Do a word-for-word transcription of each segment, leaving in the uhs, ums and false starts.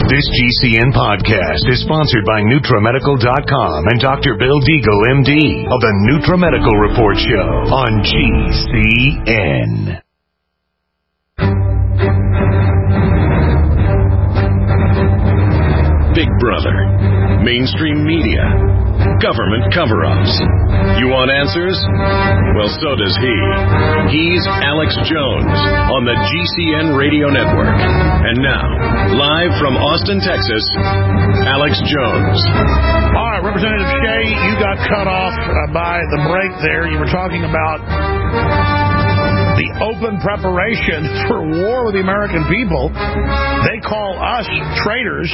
This G C N podcast is sponsored by NutraMedical dot com and Doctor Bill Deagle, M D, of the NutraMedical Report Show on G C N. Big Brother, mainstream media, government cover-ups. You want answers? Well, so does he. He's Alex Jones on the G C N Radio Network. And now, live from Austin, Texas, Alex Jones. All right, Representative Shea, you got cut off uh, by the break there. You were talking about the open preparation for war with the American people. They call us traitors.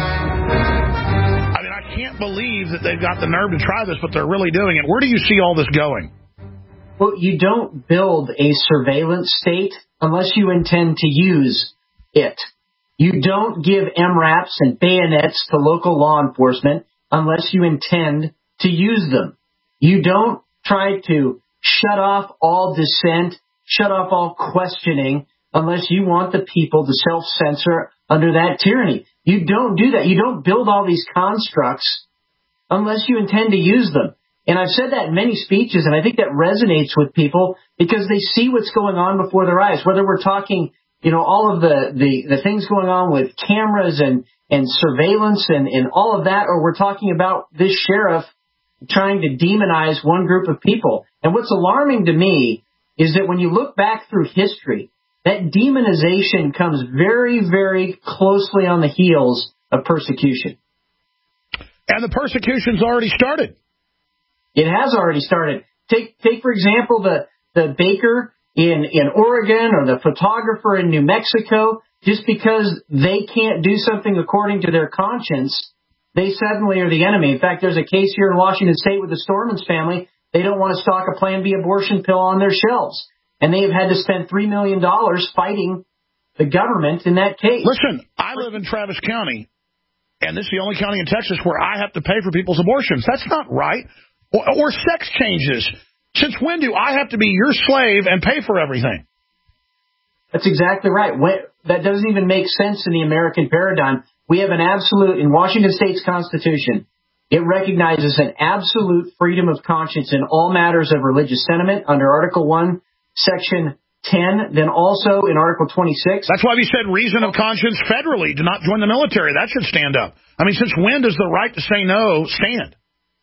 I mean, I can't believe that they've got the nerve to try this, but they're really doing it. Where do you see all this going? Well, you don't build a surveillance state unless you intend to use it. You don't give M RAPs and bayonets to local law enforcement unless you intend to use them. You don't try to shut off all dissent, shut off all questioning, unless you want the people to self-censor under that tyranny. You don't do that. You don't build all these constructs unless you intend to use them. And I've said that in many speeches, and I think that resonates with people because they see what's going on before their eyes, whether we're talking, you know, all of the, the, the things going on with cameras and, and surveillance and, and all of that, or we're talking about this sheriff trying to demonize one group of people. And what's alarming to me is that when you look back through history, that demonization comes very, very closely on the heels of persecution. And the persecution's already started. It has already started. Take, take for example, the, the baker in, in Oregon or the photographer in New Mexico. Just because they can't do something according to their conscience, they suddenly are the enemy. In fact, there's a case here in Washington State with the Stormans family. They don't want to stock a Plan B abortion pill on their shelves. And they have had to spend three million dollars fighting the government in that case. Listen, I live in Travis County, and this is the only county in Texas where I have to pay for people's abortions. That's not right. Or, or sex changes. Since when do I have to be your slave and pay for everything? That's exactly right. When, that doesn't even make sense in the American paradigm. We have an absolute, in Washington State's Constitution, it recognizes an absolute freedom of conscience in all matters of religious sentiment under Article one, Section ten, then also in Article twenty-six. That's why we said reason of conscience federally to not join the military. That should stand up. I mean, since when does the right to say no stand?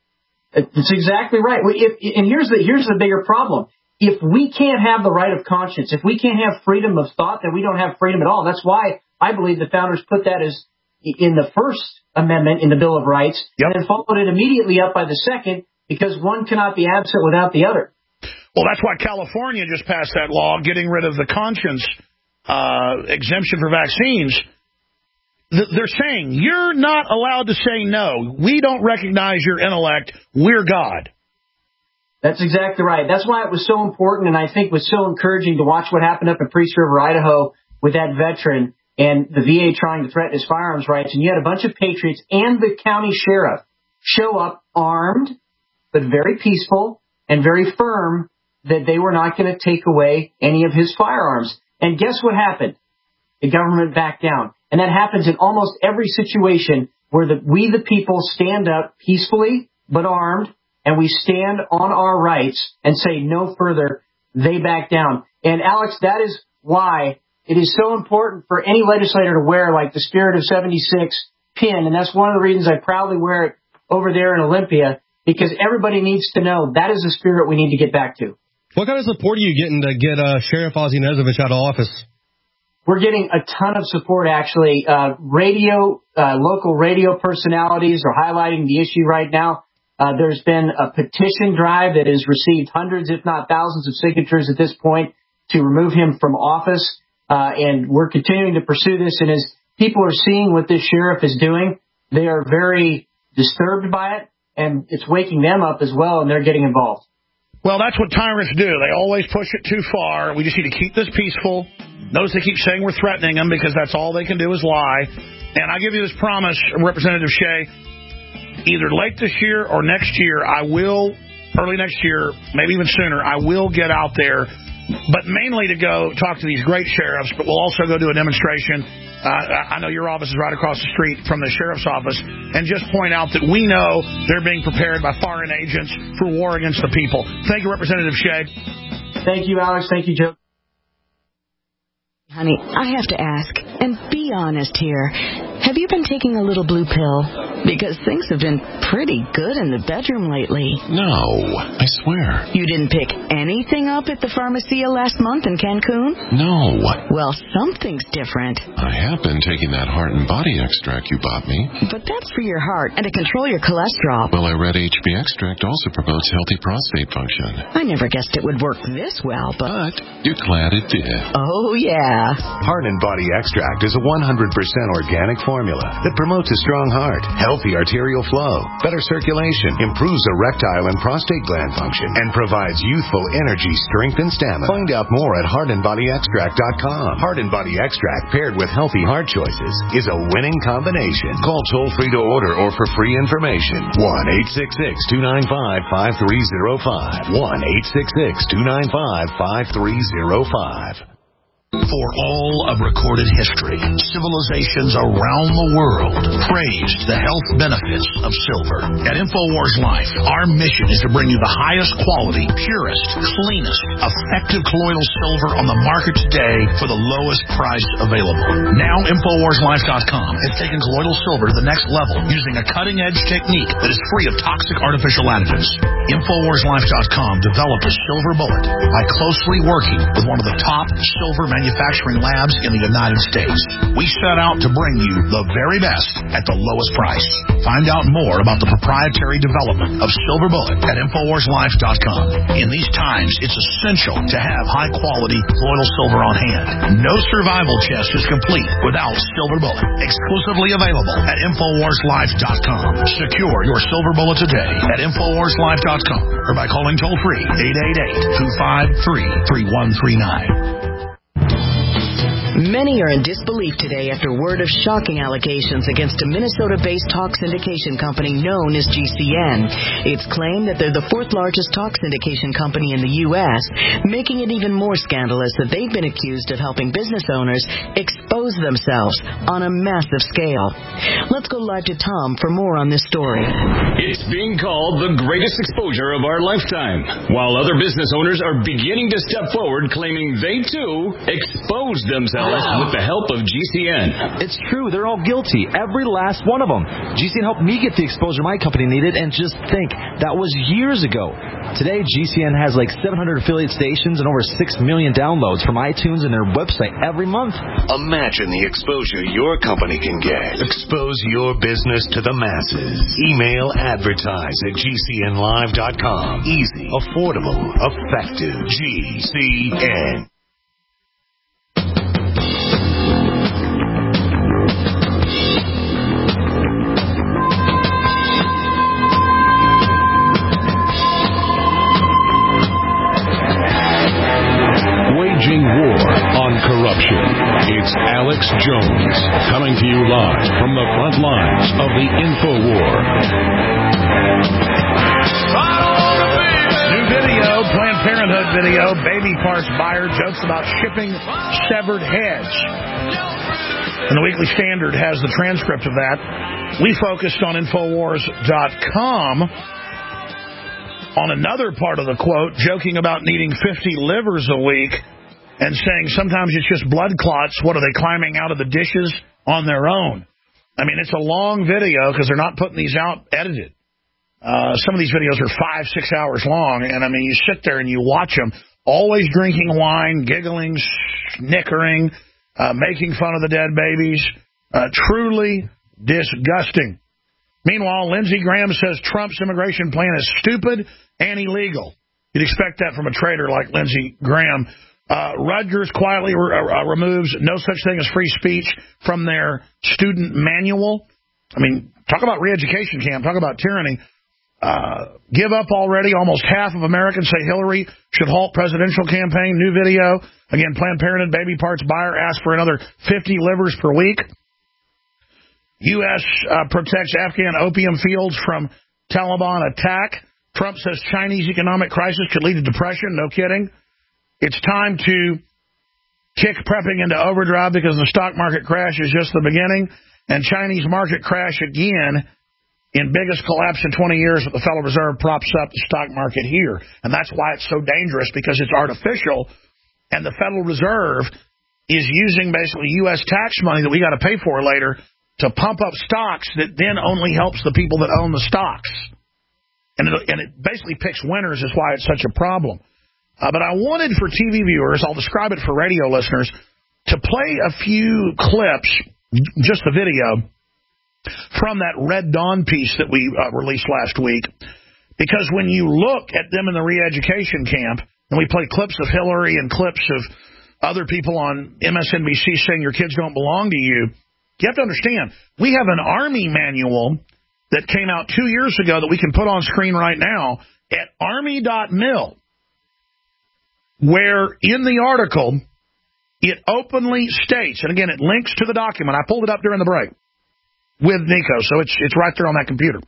It's exactly right. If, and here's the here's the bigger problem. If we can't have the right of conscience, if we can't have freedom of thought, then we don't have freedom at all. That's why I believe the founders put that as in the First Amendment in the Bill of Rights, yep, and then followed it immediately up by the Second, because one cannot be absent without the other. Well, that's why California just passed that law, getting rid of the conscience uh, exemption for vaccines. They're saying, you're not allowed to say no. We don't recognize your intellect. We're God. That's exactly right. That's why it was so important, and I think was so encouraging to watch what happened up in Priest River, Idaho, with that veteran and the V A trying to threaten his firearms rights. And you had a bunch of patriots and the county sheriff show up armed, but very peaceful and very firm that they were not going to take away any of his firearms. And guess what happened? The government backed down. And that happens in almost every situation where the, we, the people, stand up peacefully but armed, and we stand on our rights and say no further. They back down. And, Alex, that is why it is so important for any legislator to wear, like, the Spirit of seventy-six pin. And that's one of the reasons I proudly wear it over there in Olympia, because everybody needs to know that is the spirit we need to get back to. What kind of support are you getting to get uh, Sheriff Ozzie Knezovich out of office? We're getting a ton of support, actually. Uh, radio, uh, local radio personalities are highlighting the issue right now. Uh, there's been a petition drive that has received hundreds, if not thousands, of signatures at this point to remove him from office. Uh, and we're continuing to pursue this. And as people are seeing what this sheriff is doing, they are very disturbed by it, and it's waking them up as well, and they're getting involved. Well, that's what tyrants do. They always push it too far. We just need to keep this peaceful. Notice they keep saying we're threatening them because that's all they can do is lie. And I give you this promise, Representative Shea, either late this year or next year, I will, early next year, maybe even sooner, I will get out there but mainly to go talk to these great sheriffs, but we'll also go do a demonstration. Uh, I know your office is right across the street from the sheriff's office, and just point out that we know they're being prepared by foreign agents for war against the people. Thank you, Representative Shea. Thank you, Alex. Thank you, Joe. Honey, I have to ask, and be honest here, have you been taking a little blue pill? Because things have been pretty good in the bedroom lately. No, I swear. You didn't pick anything up at the Pharmacia last month in Cancun? No. Well, something's different. I have been taking that heart and body extract you bought me. But that's for your heart and to control your cholesterol. Well, I read H B extract also promotes healthy prostate function. I never guessed it would work this well, but... But you're glad it did. Oh, yeah. Heart and Body Extract is a one hundred percent organic formula that promotes a strong heart, healthy arterial flow, better circulation, improves erectile and prostate gland function, and provides youthful energy, strength, and stamina. Find out more at heart and body extract dot com. Heart and Body Extract paired with healthy heart choices is a winning combination. Call toll-free to order or for free information. one eight six six, two nine five, five three zero five. one eight six six, two nine five, five three zero five. For all of recorded history, civilizations around the world praised the health benefits of silver. At InfoWars Life, our mission is to bring you the highest quality, purest, cleanest, effective colloidal silver on the market today for the lowest price available. Now, InfoWars Life dot com has taken colloidal silver to the next level using a cutting-edge technique that is free of toxic artificial additives. InfoWars Life dot com developed a silver bullet by closely working with one of the top silver manufacturers manufacturing labs in the United States. We set out to bring you the very best at the lowest price. Find out more about the proprietary development of Silver Bullet at InfoWars Life dot com. In these times, it's essential to have high-quality colloidal silver on hand. No survival chest is complete without Silver Bullet. Exclusively available at InfoWars Life dot com. Secure your Silver Bullet today at InfoWars Life dot com or by calling toll-free eight eight eight, two five three, three one three nine. Many are in disbelief today after word of shocking allegations against a Minnesota-based talk syndication company known as G C N. It's claimed that they're the fourth largest talk syndication company in the U S, making it even more scandalous that they've been accused of helping business owners expose themselves on a massive scale. Let's go live to Tom for more on this story. It's being called the greatest exposure of our lifetime, while other business owners are beginning to step forward claiming they, too, exposed themselves with the help of G C N. It's true. They're all guilty. Every last one of them. G C N helped me get the exposure my company needed, and just think, that was years ago. Today, G C N has like seven hundred affiliate stations and over six million downloads from iTunes and their website every month. Imagine the exposure your company can get. Expose your business to the masses. Email advertise at G C N live dot com. Easy, affordable, effective. G C N. Waging war on corruption. It's Alex Jones coming to you live from the front lines of the InfoWar. New video, Planned Parenthood video, baby parts buyer jokes about shipping severed heads. And the Weekly Standard has the transcript of that. We focused on InfoWars dot com on another part of the quote, joking about needing fifty livers a week and saying sometimes it's just blood clots. What, are they climbing out of the dishes on their own? I mean, it's a long video because they're not putting these out edited. Uh, some of these videos are five, six hours long, and, I mean, you sit there and you watch them, always drinking wine, giggling, snickering, uh, making fun of the dead babies. Uh, truly disgusting. Meanwhile, Lindsey Graham says Trump's immigration plan is stupid and illegal. You'd expect that from a traitor like Lindsey Graham. Uh, Rutgers quietly re- uh, removes no such thing as free speech from their student manual. I mean, talk about re-education camp. Talk about tyranny. Uh, give up already. Almost half of Americans say Hillary should halt presidential campaign. New video. Again, Planned Parenthood baby parts buyer asks for another fifty livers per week. U S Uh, protects Afghan opium fields from Taliban attack. Trump says Chinese economic crisis could lead to depression. No kidding. It's time to kick prepping into overdrive because the stock market crash is just the beginning, and Chinese market crash again in biggest collapse in twenty years that the Federal Reserve props up the stock market here. And that's why it's so dangerous, because it's artificial, and the Federal Reserve is using basically U S tax money that we got to pay for later to pump up stocks that then only helps the people that own the stocks. And it, and it basically picks winners is why it's such a problem. Uh, but I wanted for T V viewers, I'll describe it for radio listeners, to play a few clips, just the video, from that Red Dawn piece that we uh, released last week. Because when you look at them in the re-education camp, and we play clips of Hillary and clips of other people on M S N B C saying your kids don't belong to you, you have to understand, we have an Army manual that came out two years ago that we can put on screen right now at army dot mil. Where in the article, it openly states, and again, it links to the document. I pulled it up during the break with Nico, so it's it's right there on that computer.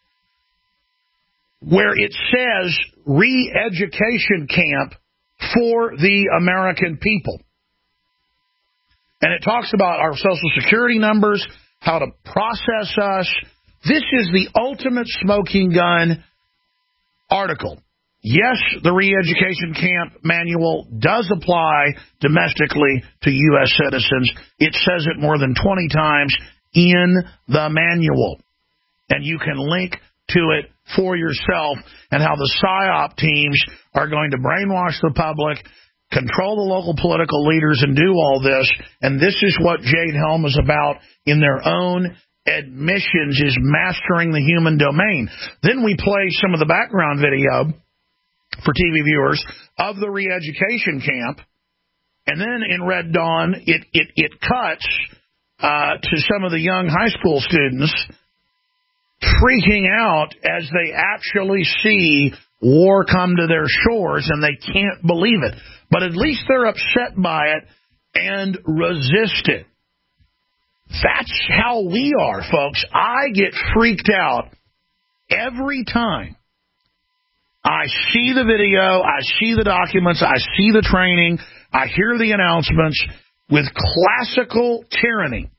Where it says re-education camp for the American people. And it talks about our Social Security numbers, how to process us. This is the ultimate smoking gun article. Yes, the re-education camp manual does apply domestically to U S citizens. It says it more than twenty times in the manual. And you can link to it for yourself and how the PSYOP teams are going to brainwash the public, control the local political leaders, and do all this. And this is what Jade Helm is about in their own admissions, is mastering the human domain. Then we play some of the background video for T V viewers of the re-education camp. And then in Red Dawn, it, it, it cuts uh, to some of the young high school students freaking out as they actually see war come to their shores, and they can't believe it. But at least they're upset by it and resist it. That's how we are, folks. I get freaked out every time I see the video, I see the documents, I see the training, I hear the announcements with classical tyranny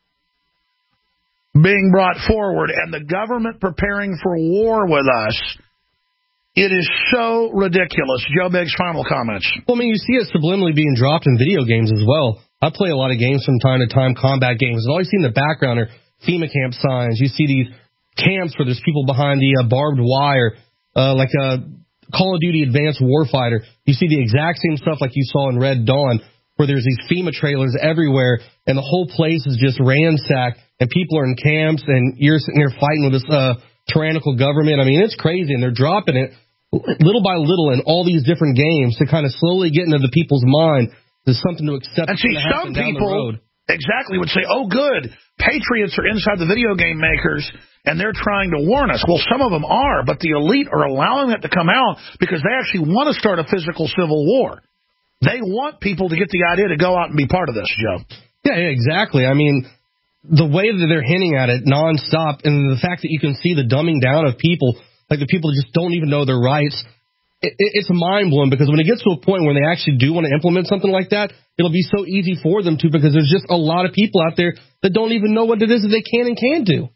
being brought forward and the government preparing for war with us. It is so ridiculous. Joe Biggs, final comments. Well, I mean, you see it subliminally being dropped in video games as well. I play a lot of games from time to time, combat games, and all you see in the background are FEMA camp signs. You see these camps where there's people behind the uh, barbed wire, uh, like a Call of Duty Advanced Warfighter. You see the exact same stuff like you saw in Red Dawn, where there's these FEMA trailers everywhere, and the whole place is just ransacked, and people are in camps, and you're sitting there fighting with this uh, tyrannical government. I mean, it's crazy, and they're dropping it little by little in all these different games to kind of slowly get into the people's mind. There's something to accept. And see, some people exactly would say, oh, good, patriots are inside the video game makers, and they're trying to warn us. Well, some of them are, but the elite are allowing that to come out because they actually want to start a physical civil war. They want people to get the idea to go out and be part of this, Joe. Yeah, yeah, exactly. I mean, the way that they're hinting at it nonstop, and the fact that you can see the dumbing down of people, like the people just don't even know their rights, it, it, it's mind-blowing, because when it gets to a point where they actually do want to implement something like that, it'll be so easy for them to, because there's just a lot of people out there that don't even know what it is that they can and can't do.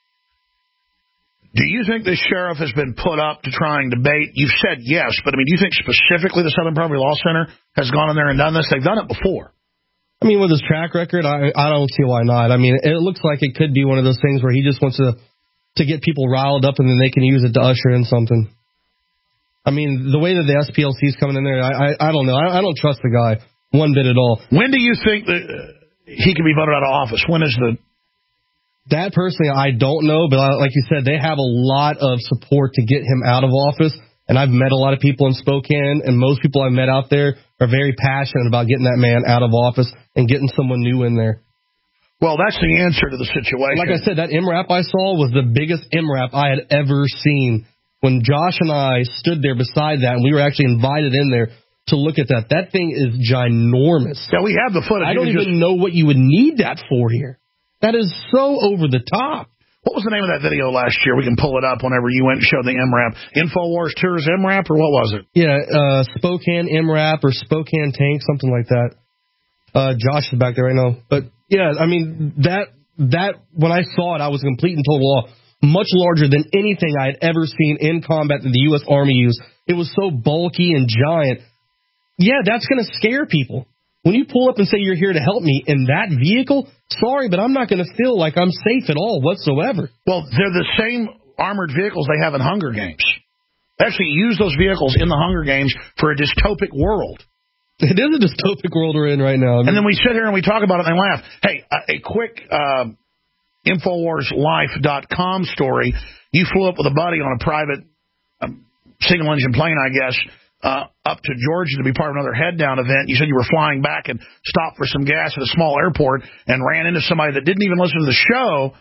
Do you think the sheriff has been put up to try and debate? You've said yes, but I mean, do you think specifically the Southern Poverty Law Center has gone in there and done this? They've done it before. I mean, with his track record, I, I don't see why not. I mean, it looks like it could be one of those things where he just wants to to get people riled up and then they can use it to usher in something. I mean, the way that the S P L C is coming in there, I I, I don't know. I, I don't trust the guy one bit at all. When do you think that he can be voted out of office? When is the... That personally, I don't know, but like you said, they have a lot of support to get him out of office, and I've met a lot of people in Spokane, and most people I've met out there are very passionate about getting that man out of office and getting someone new in there. Well, that's the answer to the situation. Like I said, that M RAP I saw was the biggest M RAP I had ever seen. When Josh and I stood there beside that, and we were actually invited in there to look at that, that thing is ginormous. Yeah, we have the footage. I don't even just... know what you would need that for here. That is so over the top. What was the name of that video last year? We can pull it up whenever you went and showed the M RAP. InfoWars Tours M RAP, or what was it? Yeah, uh, Spokane M RAP or Spokane Tank, something like that. Uh, Josh is back there right now. But, yeah, I mean, that, that when I saw it, I was complete and total awe. Much larger than anything I had ever seen in combat that the U S Army used. It was so bulky and giant. Yeah, that's going to scare people. When you pull up and say you're here to help me in that vehicle, sorry, but I'm not going to feel like I'm safe at all whatsoever. Well, they're the same armored vehicles they have in Hunger Games. They actually use those vehicles in the Hunger Games for a dystopic world. It is a dystopic world we're in right now. I mean, and then we sit here and we talk about it and laugh. Hey, a, a quick uh, Infowars Life dot com story. You flew up with a buddy on a private um, single-engine plane, I guess, Uh, up to Georgia to be part of another head-down event. You said you were flying back and stopped for some gas at a small airport and ran into somebody that didn't even listen to the show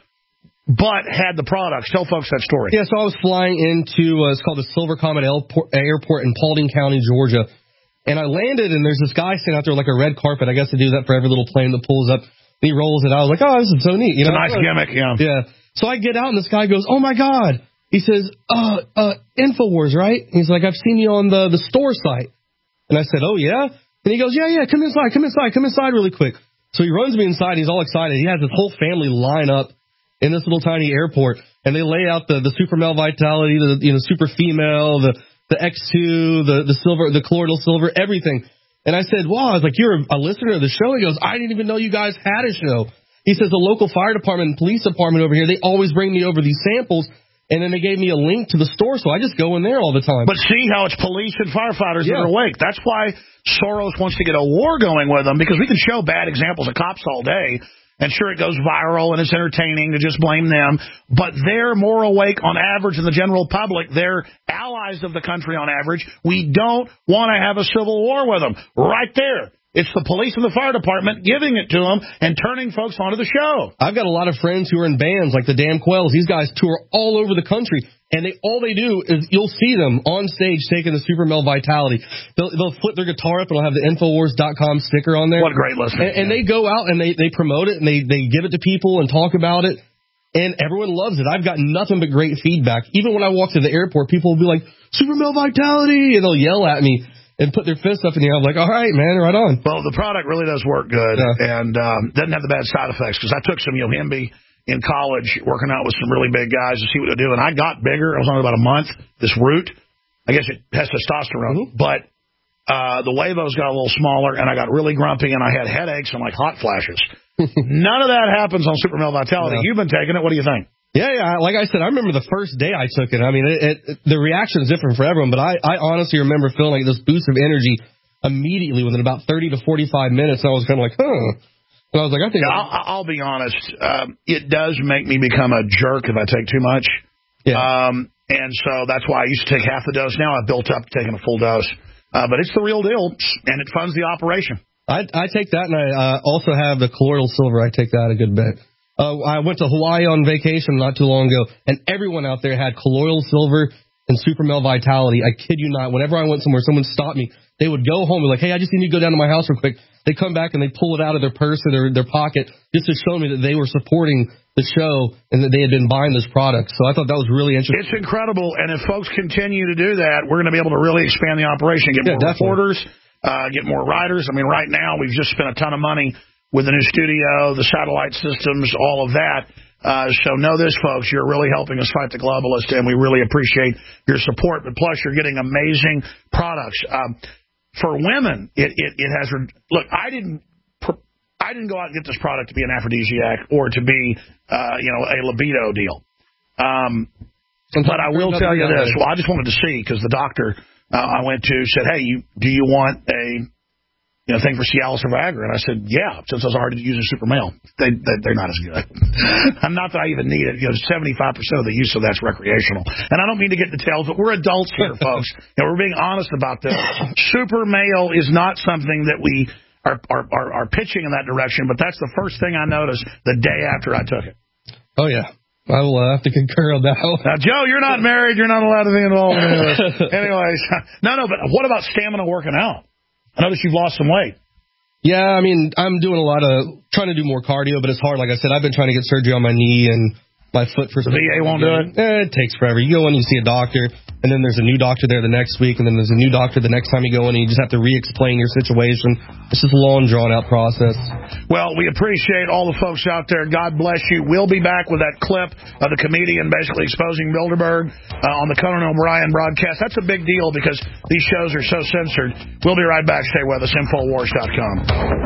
but had the products. Tell folks that story. Yeah, so I was flying into, uh, it's called the Silver Comet Airport in Paulding County, Georgia. And I landed, and there's this guy sitting out there like a red carpet. I guess they do that for every little plane that pulls up. And he rolls it out. I was like, oh, this is so neat. You it's know, a nice gimmick, yeah. Yeah. So I get out, and this guy goes, oh, my God. He says, uh, uh, InfoWars, right? He's like, I've seen you on the, the store site. And I said, oh, yeah? And he goes, yeah, yeah, come inside, come inside, come inside really quick. So he runs me inside. He's all excited. He has his whole family line up in this little tiny airport, and they lay out the, the Super Male Vitality, the, you know, Super Female, the, the X two, the, the silver, the colloidal silver, everything. And I said, wow, I was like, you're a, a listener of the show? He goes, I didn't even know you guys had a show. He says, the local fire department and police department over here, they always bring me over these samples. And then they gave me a link to the store, so I just go in there all the time. But see how it's police and firefighters yeah. that are awake. That's why Soros wants to get a war going with them, because we can show bad examples of cops all day, and sure, it goes viral and it's entertaining to just blame them, but they're more awake on average than the general public. They're allies of the country on average. We don't want to have a civil war with them. Right there. It's the police and the fire department giving it to them and turning folks onto the show. I've got a lot of friends who are in bands like the Damn Quells. These guys tour all over the country, and they all they do is you'll see them on stage taking the Super Male Vitality. They'll, they'll flip their guitar up, and it'll have the Infowars dot com sticker on there. What a great listener. And, and they go out and they, they promote it, and they, they give it to people and talk about it, and everyone loves it. I've got nothing but great feedback. Even when I walk to the airport, people will be like, Super Male Vitality, and they'll yell at me and put their fists up in the air. I'm like, all right, man, right on. Well, the product really does work good, yeah. and um, doesn't have the bad side effects, because I took some Yohimbe in college working out with some really big guys to see what they do, and I got bigger. I was on about a month, this root. I guess it has testosterone, mm-hmm. but uh, the Wavos got a little smaller, and I got really grumpy, and I had headaches and like hot flashes. None of that happens on Super Male Vitality. Yeah. You've been taking it. What do you think? Yeah, yeah. Like I said, I remember the first day I took it. I mean, it, it, the reaction is different for everyone, but I, I honestly remember feeling like this boost of energy immediately within about thirty to forty-five minutes. And I was kind of like, huh. And I was like, I think... Yeah, I'll, I'll be honest. Um, it does make me become a jerk if I take too much. Yeah. Um, and so that's why I used to take half the dose. Now I've built up to taking a full dose. Uh, but it's the real deal, and it funds the operation. I, I take that, and I uh, also have the colloidal silver. I take that a good bit. Uh, I went to Hawaii on vacation not too long ago, and everyone out there had colloidal silver and Super Male Vitality. I kid you not. Whenever I went somewhere, someone stopped me. They would go home and be like, hey, I just need you to go down to my house real quick. They come back and they pull it out of their purse or their, their pocket just to show me that they were supporting the show and that they had been buying this product. So I thought that was really interesting. It's incredible, and if folks continue to do that, we're going to be able to really expand the operation, get yeah, more reporters, uh, get more writers. I mean, right now we've just spent a ton of money with the new studio, the satellite systems, all of that. Uh, so know this, folks, you're really helping us fight the globalists, and we really appreciate your support. But plus, you're getting amazing products. Um, for women, it, it, it has... Look, I didn't I didn't go out and get this product to be an aphrodisiac or to be, uh, you know, a libido deal. Um, but I will tell you this. Well, I just wanted to see, because the doctor uh, I went to said, hey, you, do you want a... You know, thing for Cialis or Viagra, and I said, yeah, since I was already using Super Male. They, they, they're not as good. I'm not that I even need it. You know, seventy-five percent of the use of that's recreational. And I don't mean to get details, but we're adults here, folks. You know, we're being honest about this. Super Male is not something that we are, are, are, are pitching in that direction, but that's the first thing I noticed the day after I took it. Oh, yeah. I will uh, have to concur on that. Now, Joe, you're not married. You're not allowed to be involved in this. Anyways, no, no, but what about stamina working out? I noticed you've lost some weight. Yeah, I mean, I'm doing a lot of, trying to do more cardio, but it's hard. Like I said, I've been trying to get surgery on my knee, and my foot for the V A won't do it? Eh, it takes forever. You go in, you see a doctor, and then there's a new doctor there the next week, and then there's a new doctor the next time you go in, and you just have to re-explain your situation. It's just a long, drawn-out process. Well, we appreciate all the folks out there. God bless you. We'll be back with that clip of the comedian basically exposing Bilderberg uh, on the Conan O'Brien broadcast. That's a big deal because these shows are so censored. We'll be right back. Stay with us. Infowars dot com.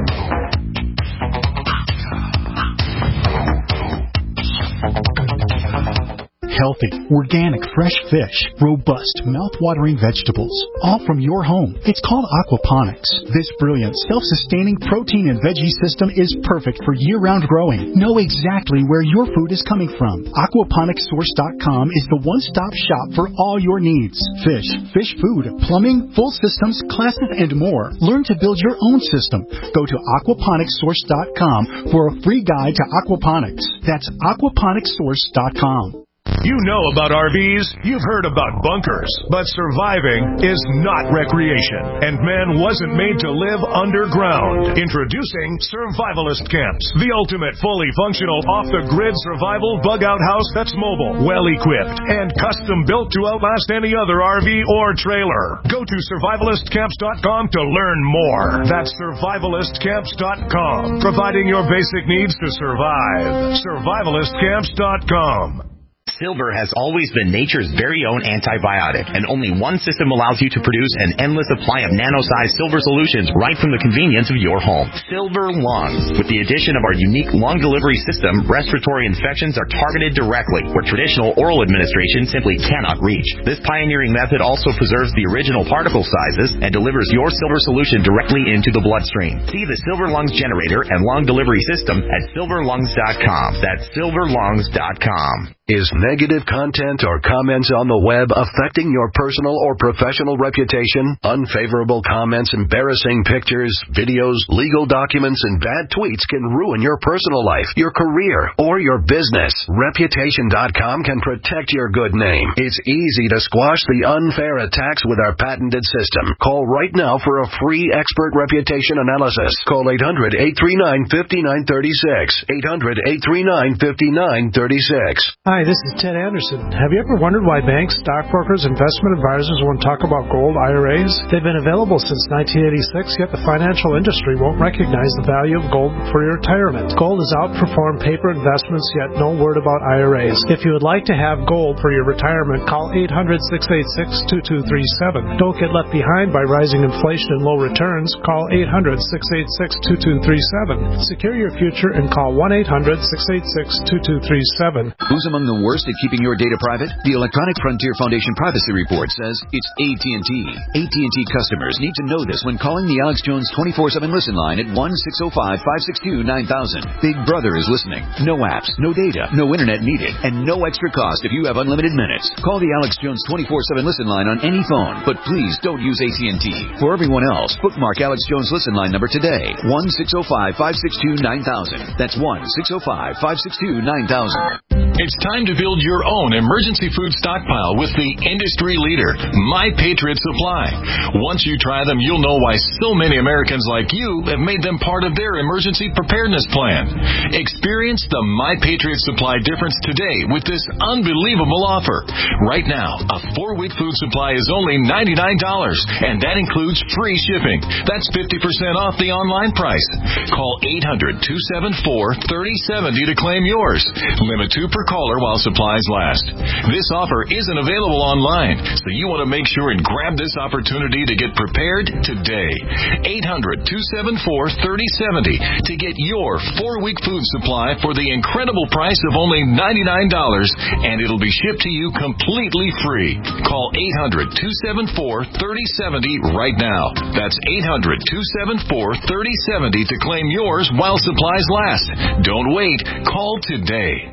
Healthy, organic, fresh fish, robust, mouth-watering vegetables, all from your home. It's called aquaponics. This brilliant, self-sustaining protein and veggie system is perfect for year-round growing. Know exactly where your food is coming from. aquaponics source dot com is the one-stop shop for all your needs. Fish, fish food, plumbing, full systems, classes, and more. Learn to build your own system. Go to aquaponics source dot com for a free guide to aquaponics. That's aquaponics source dot com. You know about R Vs, you've heard about bunkers, but surviving is not recreation, and man wasn't made to live underground. Introducing Survivalist Camps, the ultimate fully functional off-the-grid survival bug-out house that's mobile, well-equipped, and custom-built to outlast any other R V or trailer. Go to survivalist camps dot com to learn more. That's survivalist camps dot com, providing your basic needs to survive. survivalist camps dot com. Silver has always been nature's very own antibiotic, and only one system allows you to produce an endless supply of nano-sized silver solutions right from the convenience of your home. Silver Lungs. With the addition of our unique lung delivery system, respiratory infections are targeted directly, where traditional oral administration simply cannot reach. This pioneering method also preserves the original particle sizes and delivers your silver solution directly into the bloodstream. See the Silver Lungs generator and lung delivery system at silver lungs dot com. That's silver lungs dot com. Is negative content or comments on the web affecting your personal or professional reputation? Unfavorable comments, embarrassing pictures, videos, legal documents, and bad tweets can ruin your personal life, your career, or your business. Reputation dot com can protect your good name. It's easy to squash the unfair attacks with our patented system. Call right now for a free expert reputation analysis. Call eight hundred, eight three nine, five nine three six. eight hundred, eight three nine, five nine three six. Hi, this is Ted Anderson. Have you ever wondered why banks, stockbrokers, investment advisors won't talk about gold I R As? They've been available since nineteen eighty-six, yet the financial industry won't recognize the value of gold for your retirement. Gold has outperformed paper investments, yet no word about I R As. If you would like to have gold for your retirement, call eight hundred, six eight six, two two three seven. Don't get left behind by rising inflation and low returns. Call eight hundred, six eight six, two two three seven. Secure your future and call one eight hundred, six eight six, two two three seven. Who's among the worst at keeping your data private? The Electronic Frontier Foundation Privacy Report says it's A T and T. A T and T customers need to know this when calling the Alex Jones twenty-four seven listen line at one six zero five, five six two, nine thousand. Big Brother is listening. No apps, no data, no internet needed, and no extra cost if you have unlimited minutes. Call the Alex Jones twenty-four seven listen line on any phone, but please don't use A T and T. For everyone else, bookmark Alex Jones listen line number today. one six zero five, five six two, nine thousand. That's one six zero five, five six two, nine thousand. It's time to build your own emergency food stockpile with the industry leader, My Patriot Supply. Once you try them, you'll know why so many Americans like you have made them part of their emergency preparedness plan. Experience the My Patriot Supply difference today with this unbelievable offer. Right now, a four-week food supply is only ninety-nine dollars, and that includes free shipping. That's fifty percent off the online price. Call eight hundred, two seven four, three zero seven zero to claim yours. Limit two per caller while supplies last. This offer isn't available online, so you want to make sure and grab this opportunity to get prepared today. eight hundred, two seven four, three zero seven zero to get your four-week food supply for the incredible price of only ninety-nine dollars, and it'll be shipped to you completely free. Call eight hundred, two seven four, three zero seven zero right now. That's eight hundred, two seven four, three zero seven zero to claim yours while supplies last. Don't wait. Call today.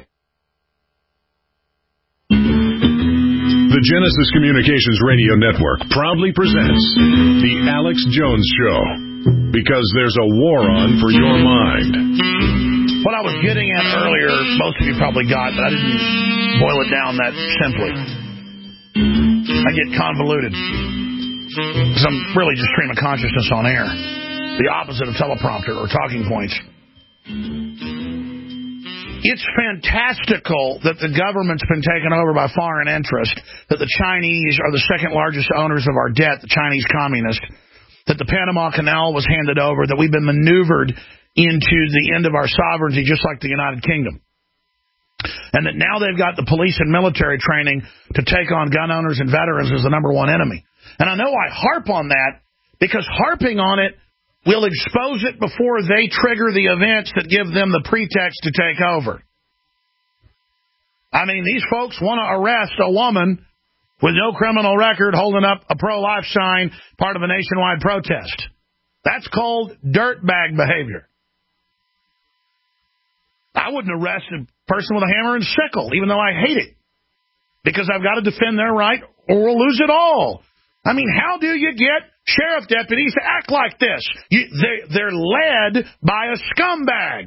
The Genesis Communications Radio Network proudly presents The Alex Jones Show, because there's a war on for your mind. What I was getting at earlier, most of you probably got, but I didn't boil it down that simply. I get convoluted, because I'm really just stream of consciousness on air. The opposite of teleprompter or talking points. It's fantastical that the government's been taken over by foreign interest, that the Chinese are the second largest owners of our debt, the Chinese communists, that the Panama Canal was handed over, that we've been maneuvered into the end of our sovereignty just like the United Kingdom. And that now they've got the police and military training to take on gun owners and veterans as the number one enemy. And I know I harp on that because harping on it will expose it before they trigger the events that give them the pretext to take over. I mean, these folks want to arrest a woman with no criminal record holding up a pro-life sign, part of a nationwide protest. That's called dirtbag behavior. I wouldn't arrest a person with a hammer and sickle, even though I hate it, because I've got to defend their right or we'll lose it all. I mean, how do you get sheriff deputies to act like this? You, they, they're led by a scumbag.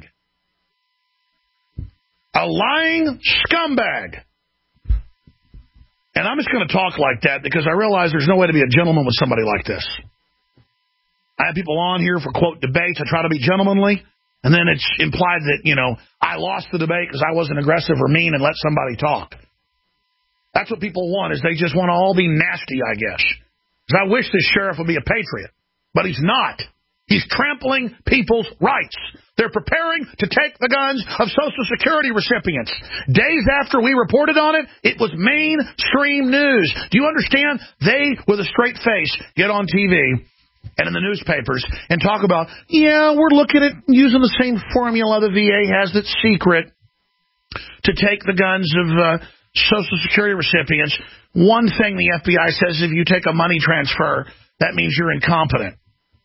A lying scumbag. And I'm just going to talk like that because I realize there's no way to be a gentleman with somebody like this. I have people on here for, quote, debates. I try to be gentlemanly. And then it's implied that, you know, I lost the debate because I wasn't aggressive or mean and let somebody talk. That's what people want, is they just want to all be nasty, I guess. Because I wish this sheriff would be a patriot. But he's not. He's trampling people's rights. They're preparing to take the guns of Social Security recipients. Days after we reported on it, it was mainstream news. Do you understand? They, with a straight face, get on T V and in the newspapers and talk about, yeah, we're looking at using the same formula the V A has that's secret to take the guns of uh, Social Security recipients. One thing the F B I says, if you take a money transfer, that means you're incompetent.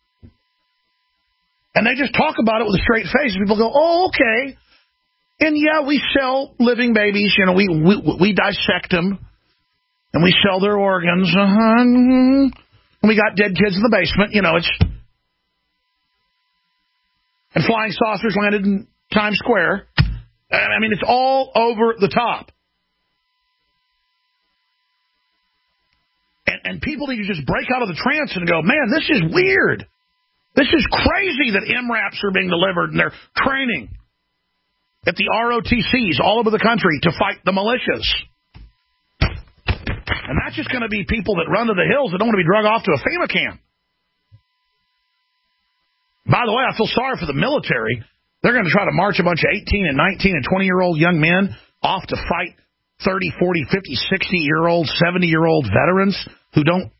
And they just talk about it with a straight face. People go, oh, okay. And, yeah, we sell living babies. You know, we we, we dissect them. And we sell their organs. Uh-huh. And we got dead kids in the basement. You know, it's... And flying saucers landed in Times Square. I mean, it's all over the top. And, and people need to just break out of the trance and go, man, this is weird. This is crazy that M RAPs are being delivered and they're training at the R O T Cs all over the country to fight the militias. And that's just going to be people that run to the hills that don't want to be drug off to a FEMA camp. By the way, I feel sorry for the military. They're going to try to march a bunch of eighteen and nineteen and twenty-year-old young men off to fight thirty, forty, fifty, sixty-year-old, seventy-year-old veterans who don't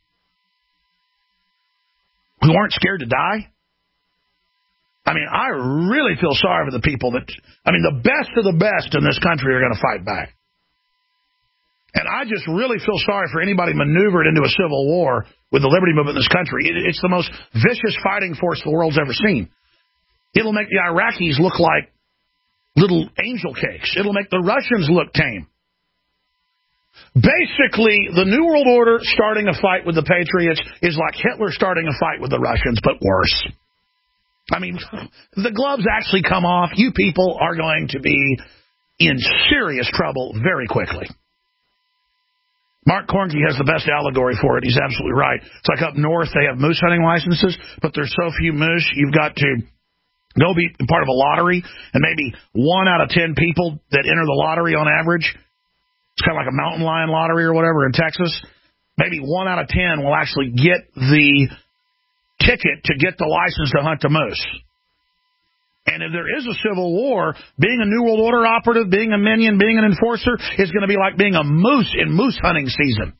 who aren't scared to die. I mean, I really feel sorry for the people that, I mean, the best of the best in this country are going to fight back. And I just really feel sorry for anybody maneuvered into a civil war with the liberty movement in this country. It, it's the most vicious fighting force the world's ever seen. It'll make the Iraqis look like little angel cakes. It'll make the Russians look tame. Basically, the New World Order starting a fight with the Patriots is like Hitler starting a fight with the Russians, but worse. I mean, the gloves actually come off. You people are going to be in serious trouble very quickly. Mark Cornke has the best allegory for it. He's absolutely right. It's like up north, they have moose hunting licenses, but there's so few moose, you've got to go be part of a lottery, and maybe one out of ten people that enter the lottery on average, it's kind of like a mountain lion lottery or whatever in Texas, maybe one out of ten will actually get the ticket to get the license to hunt the moose. And if there is a civil war, being a New World Order operative, being a minion, being an enforcer is going to be like being a moose in moose hunting season.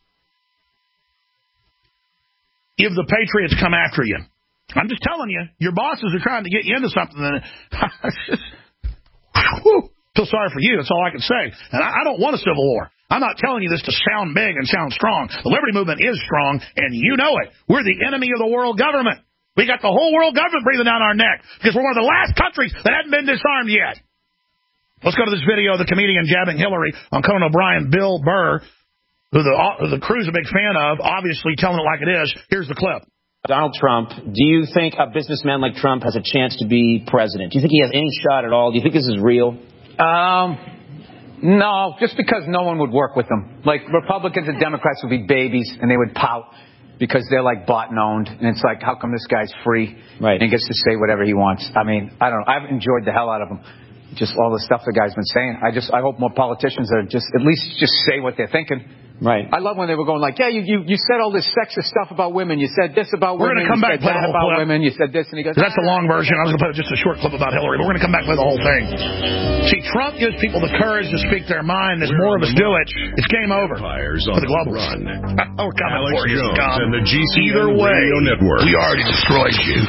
If the Patriots come after you. I'm just telling you, your bosses are trying to get you into something. That I just whew, feel sorry for you. That's all I can say. And I, I don't want a civil war. I'm not telling you this to sound big and sound strong. The liberty movement is strong, and you know it. We're the enemy of the world government. We got the whole world government breathing down our neck because we're one of the last countries that hasn't been disarmed yet. Let's go to this video of the comedian jabbing Hillary on Conan O'Brien, Bill Burr, who the, who the crew's a big fan of, obviously telling it like it is. Here's the clip. Donald Trump, do you think a businessman like Trump has a chance to be president? Do you think he has any shot at all? Do you think this is real? Um, no, just because no one would work with him. Like, Republicans and Democrats would be babies, and they would pout because they're like bought and owned. And it's like, how come this guy's free right. and gets to say whatever he wants? I mean, I don't know. I've enjoyed the hell out of him. just all the stuff the guy's been saying. I just, I hope more politicians are just, at least just say what they're thinking. Right. I love when they were going like, yeah, you, you, you said all this sexist stuff about women. You said this about we're women. We're going to come back and play the whole about clip. women. You said this, and he goes, that's the long version. I was going to put just a short clip about Hillary, but we're going to come back and play the whole thing. See, Trump gives people the courage to speak their mind. As more of us do it, it's game over for the global run. Oh, we're coming Alex for you. Jones and the G C N Either way, Radio Network. We already destroyed you.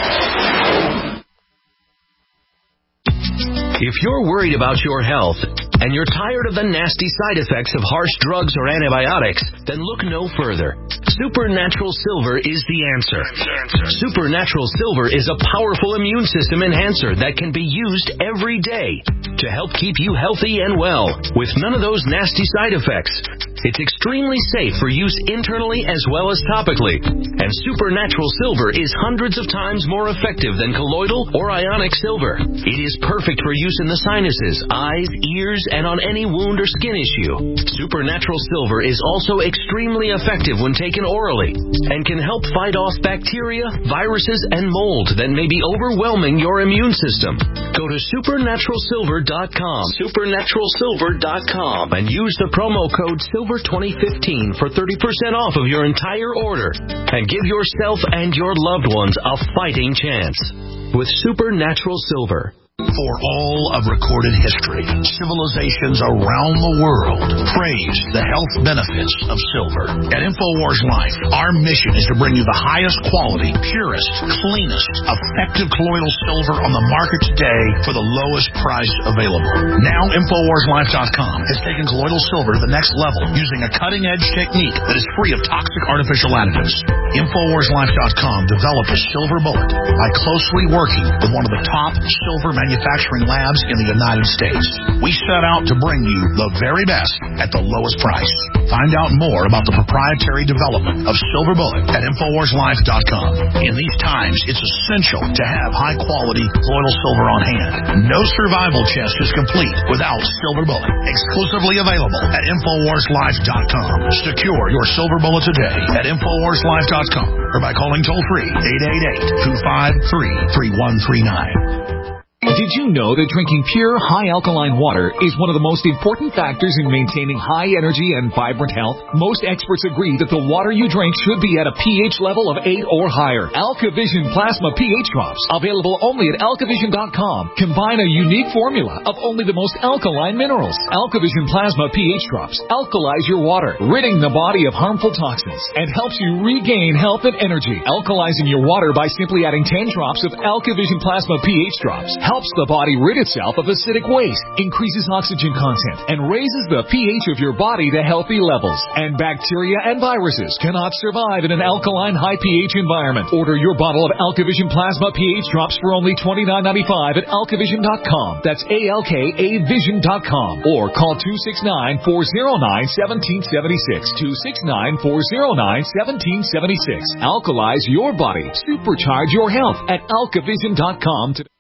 If you're worried about your health and you're tired of the nasty side effects of harsh drugs or antibiotics, then look no further. Supernatural Silver is the answer. Supernatural Silver is a powerful immune system enhancer that can be used every day to help keep you healthy and well with none of those nasty side effects. It's extremely safe for use internally as well as topically. And Supernatural Silver is hundreds of times more effective than colloidal or ionic silver. It is perfect for use in the sinuses, eyes, ears, and on any wound or skin issue. Supernatural Silver is also extremely effective when taken orally and can help fight off bacteria, viruses, and mold that may be overwhelming your immune system. Go to supernatural silver dot com, supernatural silver dot com, and use the promo code silver twenty fifteen for thirty percent off of your entire order and give yourself and your loved ones a fighting chance with Supernatural Silver. For all of recorded history, civilizations around the world praise the health benefits of silver. At InfoWars Life, our mission is to bring you the highest quality, purest, cleanest, effective colloidal silver on the market today for the lowest price available. Now, InfoWars Life dot com has taken colloidal silver to the next level using a cutting-edge technique that is free of toxic artificial additives. InfoWars Life dot com developed a silver bullet by closely working with one of the top silver manufacturers manufacturing labs in the United States. We set out to bring you the very best at the lowest price. Find out more about the proprietary development of Silver Bullet at InfoWars Life dot com. In these times, it's essential to have high-quality colloidal silver on hand. No survival chest is complete without Silver Bullet. Exclusively available at InfoWars Life dot com. Secure your Silver Bullet today at InfoWars Life dot com or by calling toll-free eight eight eight, two five three, three one three nine. Did you know that drinking pure, high-alkaline water is one of the most important factors in maintaining high energy and vibrant health? Most experts agree that the water you drink should be at a pH level of eight or higher. AlkaVision Plasma pH Drops, available only at alkavision dot com, combine a unique formula of only the most alkaline minerals. AlkaVision Plasma pH Drops alkalize your water, ridding the body of harmful toxins, and helps you regain health and energy. Alkalizing your water by simply adding ten drops of AlkaVision Plasma pH Drops helps the body rid itself of acidic waste, increases oxygen content, and raises the pH of your body to healthy levels. And bacteria and viruses cannot survive in an alkaline high pH environment. Order your bottle of AlkaVision Plasma pH Drops for only twenty-nine ninety-five at alkavision dot com. That's A L K A vision dot com. Or call two six nine, four oh nine, one seven seven six. two six nine, four oh nine, one seven seven six. Alkalize your body. Supercharge your health at alkavision dot com today.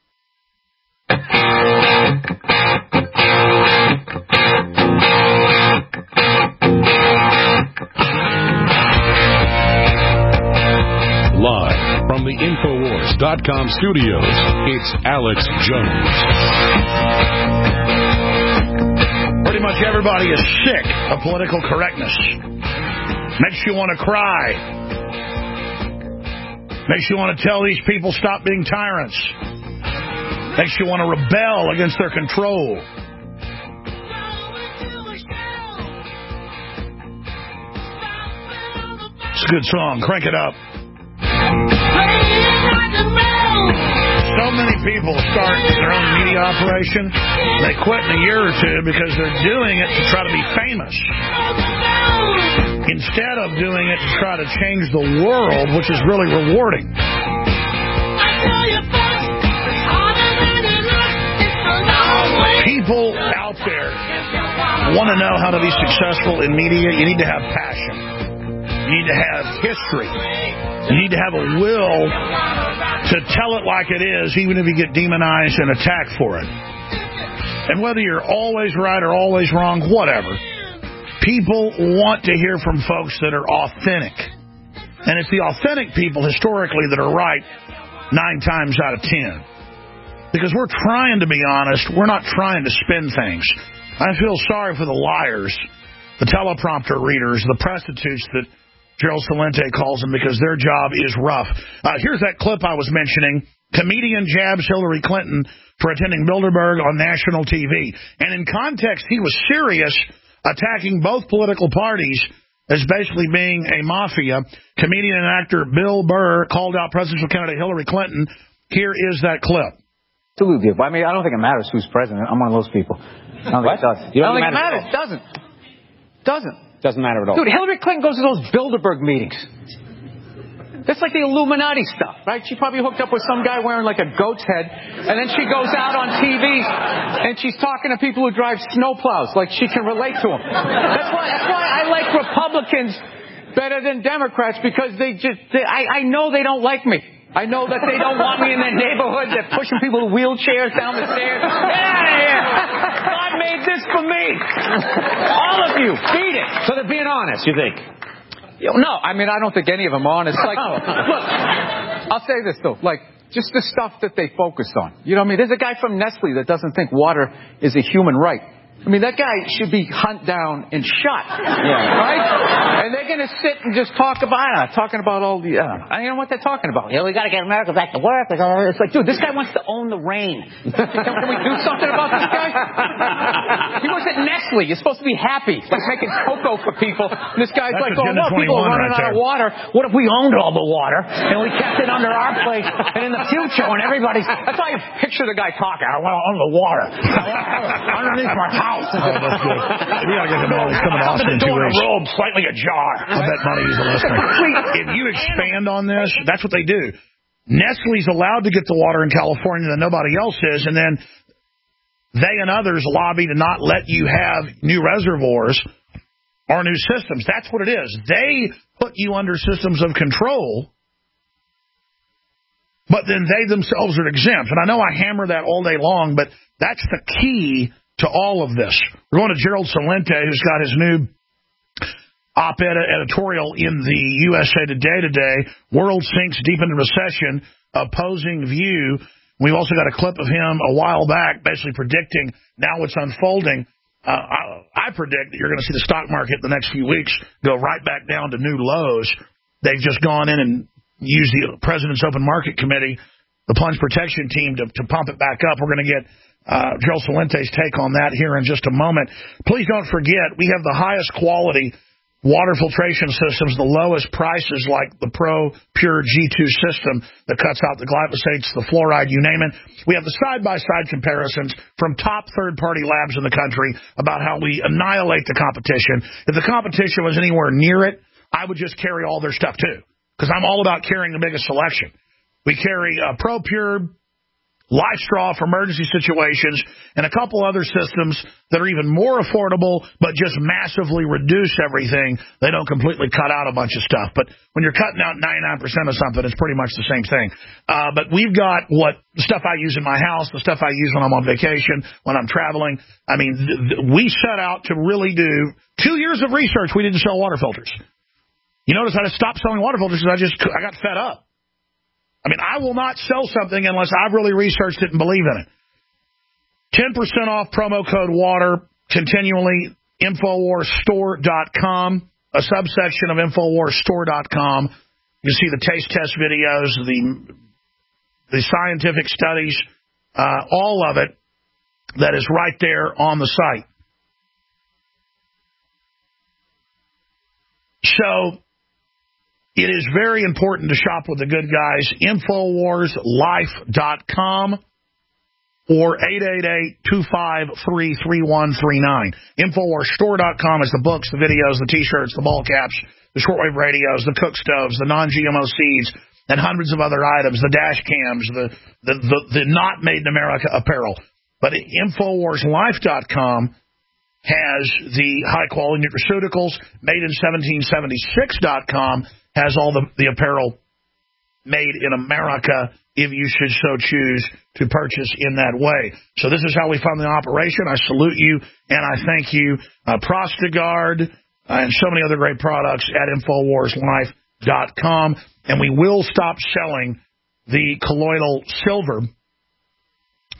Live from the InfoWars dot com studios, it's Alex Jones. Pretty much everybody is sick of political correctness. Makes you want to cry. Makes you want to tell these people stop being tyrants. Makes you want to rebel against their control. It's a good song. Crank it up. So many people start their own media operation. They quit in a year or two because they're doing it to try to be famous, instead of doing it to try to change the world, which is really rewarding. People out there want to know how to be successful in media. You need to have passion. You need to have history. You need to have a will to tell it like it is, even if you get demonized and attacked for it. And whether you're always right or always wrong, whatever, people want to hear from folks that are authentic. And it's the authentic people historically that are right nine times out of ten. because we're trying to be honest. We're not trying to spin things. I feel sorry for the liars, the teleprompter readers, the prostitutes that Gerald Celente calls them, because their job is rough. Uh, here's that clip I was mentioning. Comedian jabs Hillary Clinton for attending Bilderberg on national T V. And in context, he was serious, attacking both political parties as basically being a mafia. Comedian and actor Bill Burr called out presidential candidate Hillary Clinton. Here is that clip. Absolutely. I mean, I don't think it matters who's president. I'm one of those people. I don't think it does. You don't I don't think think it it matters. matters It doesn't. Doesn't. Doesn't matter at all. Dude, Hillary Clinton goes to those Bilderberg meetings. That's like the Illuminati stuff, right? She probably hooked up with some guy wearing like a goat's head, and then she goes out on T V and she's talking to people who drive snowplows, like she can relate to them. That's why. That's why I like Republicans better than Democrats, because they just. They, I, I know they don't like me. I know that they don't want me in their neighborhood. They're pushing people with wheelchairs down the stairs. Get out of here! God made this for me. All of you, beat it. So they're being honest, you think? No, I mean, I don't think any of them are honest. Like, look, I'll say this, though. Like, just the stuff that they focused on. You know what I mean? There's a guy from Nestle that doesn't think water is a human right. I mean, that guy should be hunted down and shot. Yeah. Right? And they're going to sit and just talk about it, talking about all the, uh, I don't know what they're talking about. Yeah, we got to get America back to work. It's like, dude, this guy wants to own the rain. Can, can we do something about this guy? He was at Nestle. You're supposed to be happy, like making cocoa for people. And this guy's That's like, oh, no, people are running right out of water. What if we owned all the water and we kept it under our place? And in the future, when everybody's, that's why I picture the guy talking. I want to own the water. Underneath my house. Oh, that's good. We got to get him all. He's coming to Austin in two weeks. Robe, slightly ajar. I bet money he's a listener. If you expand on this, that's what they do. Nestle's allowed to get the water in California that nobody else is, and then they and others lobby to not let you have new reservoirs or new systems. That's what it is. They put you under systems of control, but then they themselves are exempt. And I know I hammer that all day long, but that's the key to all of this. We're going to Gerald Celente, who's got his new op-ed editorial in the U S A Today today. World sinks deep into recession, opposing view. We've also got a clip of him a while back basically predicting now what's unfolding. Uh, I, I predict that you're going to see the stock market in the next few weeks go right back down to new lows. They've just gone in and used the President's Open Market Committee, the plunge protection team, to, to pump it back up. We're going to get Uh, Gerald Celente's take on that here in just a moment. Please don't forget, we have the highest quality water filtration systems, the lowest prices, like the Pro Pure G two system that cuts out the glyphosates, the fluoride, you name it. We have the side-by-side comparisons from top third-party labs in the country about how we annihilate the competition. If the competition was anywhere near it, I would just carry all their stuff too, because I'm all about carrying the biggest selection. We carry uh, Pro Pure, Life Straw for emergency situations, and a couple other systems that are even more affordable, but just massively reduce everything. They don't completely cut out a bunch of stuff. But when you're cutting out ninety-nine percent of something, it's pretty much the same thing. Uh, but we've got what the stuff I use in my house, the stuff I use when I'm on vacation, when I'm traveling. I mean, th- th- we set out to really do two years of research. We didn't sell water filters. You notice I just stopped selling water filters because I just I got fed up. I mean, I will not sell something unless I've really researched it and believe in it. ten percent off promo code WATER continually, Infowars Store dot com, a subsection of Infowars Store dot com. You can see the taste test videos, the the scientific studies, uh, all of it that is right there on the site. So it is very important to shop with the good guys. Infowars Life dot com or eight eight eight, two five three, three one three nine. Infowars Store dot com is the books, the videos, the T-shirts, the ball caps, the shortwave radios, the cook stoves, the non-G M O seeds, and hundreds of other items, the dash cams, the, the, the, the not made in America apparel. But Infowars Life dot com has the high-quality nutraceuticals. Made in seventeen seventy-six dot com has all the, the apparel made in America, if you should so choose to purchase in that way. So this is how we fund the operation. I salute you, and I thank you. Uh, Prostagard uh, and so many other great products at Infowars Life dot com. And we will stop selling the colloidal silver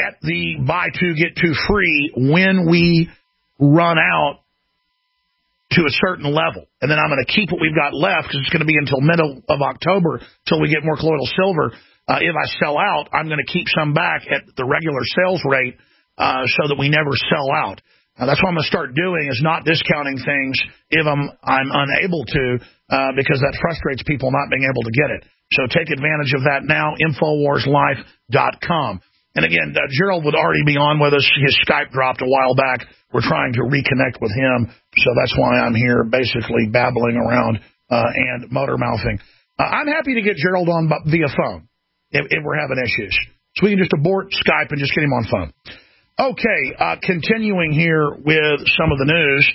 get the buy two, get two free when we run out to a certain level. And then I'm going to keep what we've got left because it's going to be until middle of October till we get more colloidal silver. Uh, if I sell out, I'm going to keep some back at the regular sales rate uh, so that we never sell out. Now, that's what I'm going to start doing is not discounting things if I'm I'm unable to uh, because that frustrates people not being able to get it. So take advantage of that now, Infowars Life dot com. And again, uh, Gerald would already be on with us. His Skype dropped a while back. We're trying to reconnect with him, so that's why I'm here basically babbling around uh, and motor mouthing. Uh, I'm happy to get Gerald on via phone if, if we're having issues. So we can just abort Skype and just get him on phone. Okay, uh, continuing here with some of the news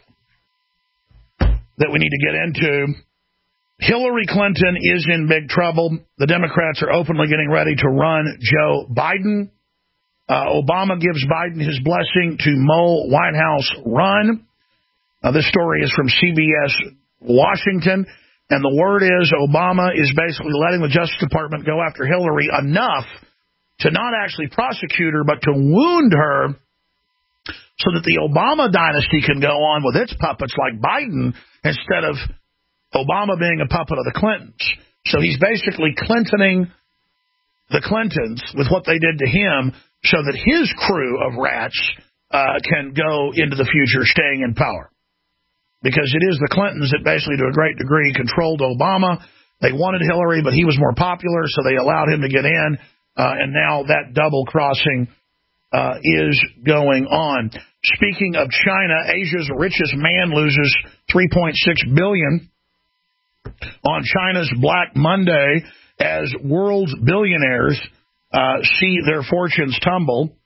that we need to get into. Hillary Clinton is in big trouble. The Democrats are openly getting ready to run Joe Biden. Uh, Obama gives Biden his blessing to Mo White House run. Uh, this story is from C B S Washington, and the word is Obama is basically letting the Justice Department go after Hillary enough to not actually prosecute her, but to wound her so that the Obama dynasty can go on with its puppets like Biden instead of Obama being a puppet of the Clintons. So he's basically Clintoning the Clintons with what they did to him so that his crew of rats uh, can go into the future staying in power. Because it is the Clintons that basically, to a great degree, controlled Obama. They wanted Hillary, but he was more popular, so they allowed him to get in. Uh, and now that double-crossing uh, is going on. Speaking of China, Asia's richest man loses three point six billion dollars on China's Black Monday as world's billionaires uh, see their fortunes tumble.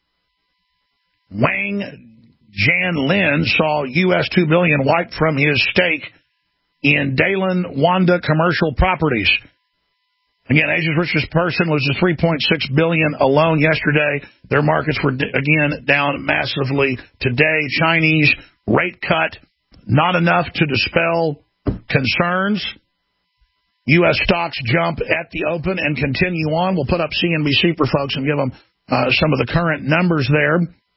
Wang Jianlin saw U S two billion dollars wiped from his stake in Dalian Wanda Commercial Properties. Again, Asia's richest person loses three point six billion dollars alone yesterday. Their markets were, again, down massively today. Chinese rate cut, not enough to dispel concerns. U S stocks jump at the open and continue on. We'll put up C N B C for folks and give them uh, some of the current numbers there.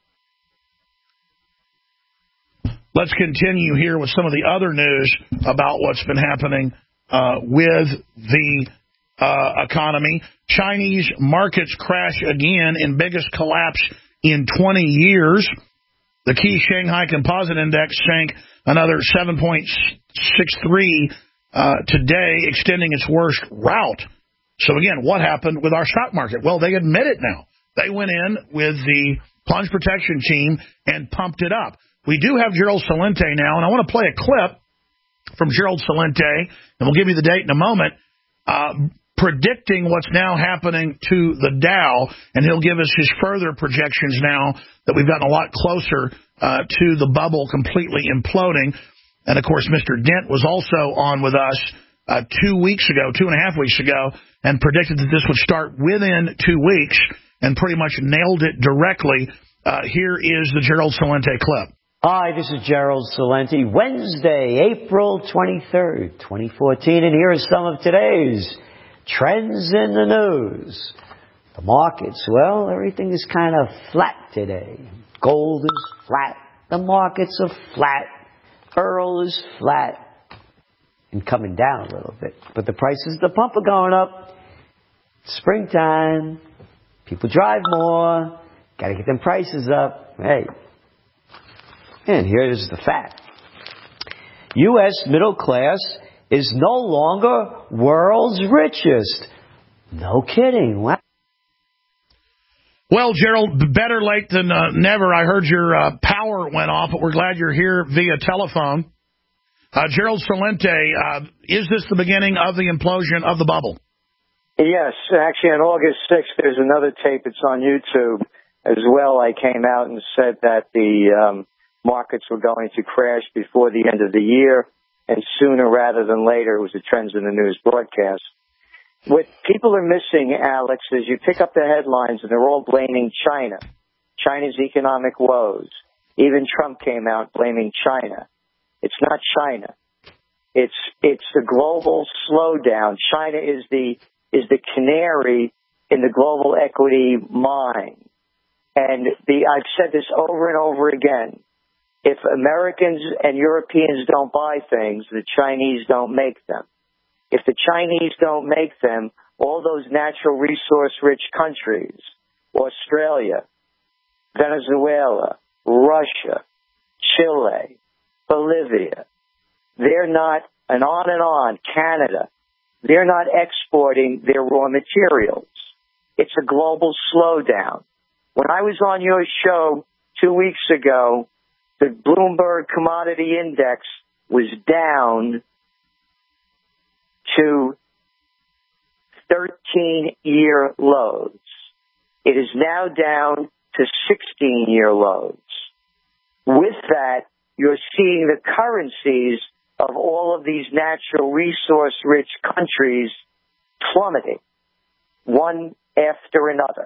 Let's continue here with some of the other news about what's been happening uh, with the uh, economy. Chinese markets crash again in biggest collapse in twenty years. The key Shanghai Composite Index sank another seven point six three uh, today, extending its worst rout. So again, what happened with our stock market? Well, they admit it now. They went in with the plunge protection team and pumped it up. We do have Gerald Celente now, and I want to play a clip from Gerald Celente, and we'll give you the date in a moment, uh, predicting what's now happening to the Dow, and he'll give us his further projections now that we've gotten a lot closer uh, to the bubble completely imploding. And, of course, Mister Dent was also on with us uh, two weeks ago, two and a half weeks ago, and predicted that this would start within two weeks and pretty much nailed it directly. Uh, here is the Gerald Celente clip. Hi, this is Gerald Celente. Wednesday, April twenty-third, twenty fourteen, and here are some of today's trends in the news. The markets, well, everything is kind of flat today. Gold is flat. The markets are flat. Pearl is flat and coming down a little bit. But the prices at the pump are going up. Springtime. People drive more. Got to get them prices up. Hey. And here's the fact. U S middle class is no longer world's richest. No kidding. Wow. Well, Gerald, better late than uh, never. I heard your uh, power went off, but we're glad you're here via telephone. Uh, Gerald Celente, uh, is this the beginning of the implosion of the bubble? Yes. Actually, on August sixth, there's another tape. It's on YouTube as well. I came out and said that the um, markets were going to crash before the end of the year, and sooner rather than later. It was a Trends in the News broadcast. What people are missing, Alex, is you pick up the headlines and they're all blaming China, China's economic woes. Even Trump came out blaming China. It's not China. It's it's the global slowdown. China is the is the canary in the global equity mine. And the, I've said this over and over again. If Americans and Europeans don't buy things, the Chinese don't make them. If the Chinese don't make them, all those natural resource-rich countries, Australia, Venezuela, Russia, Chile, Bolivia, they're not, and on and on, Canada, they're not exporting their raw materials. It's a global slowdown. When I was on your show two weeks ago, the Bloomberg Commodity Index was down to thirteen-year lows. It is now down to sixteen-year lows. With that, you're seeing the currencies of all of these natural resource-rich countries plummeting, one after another.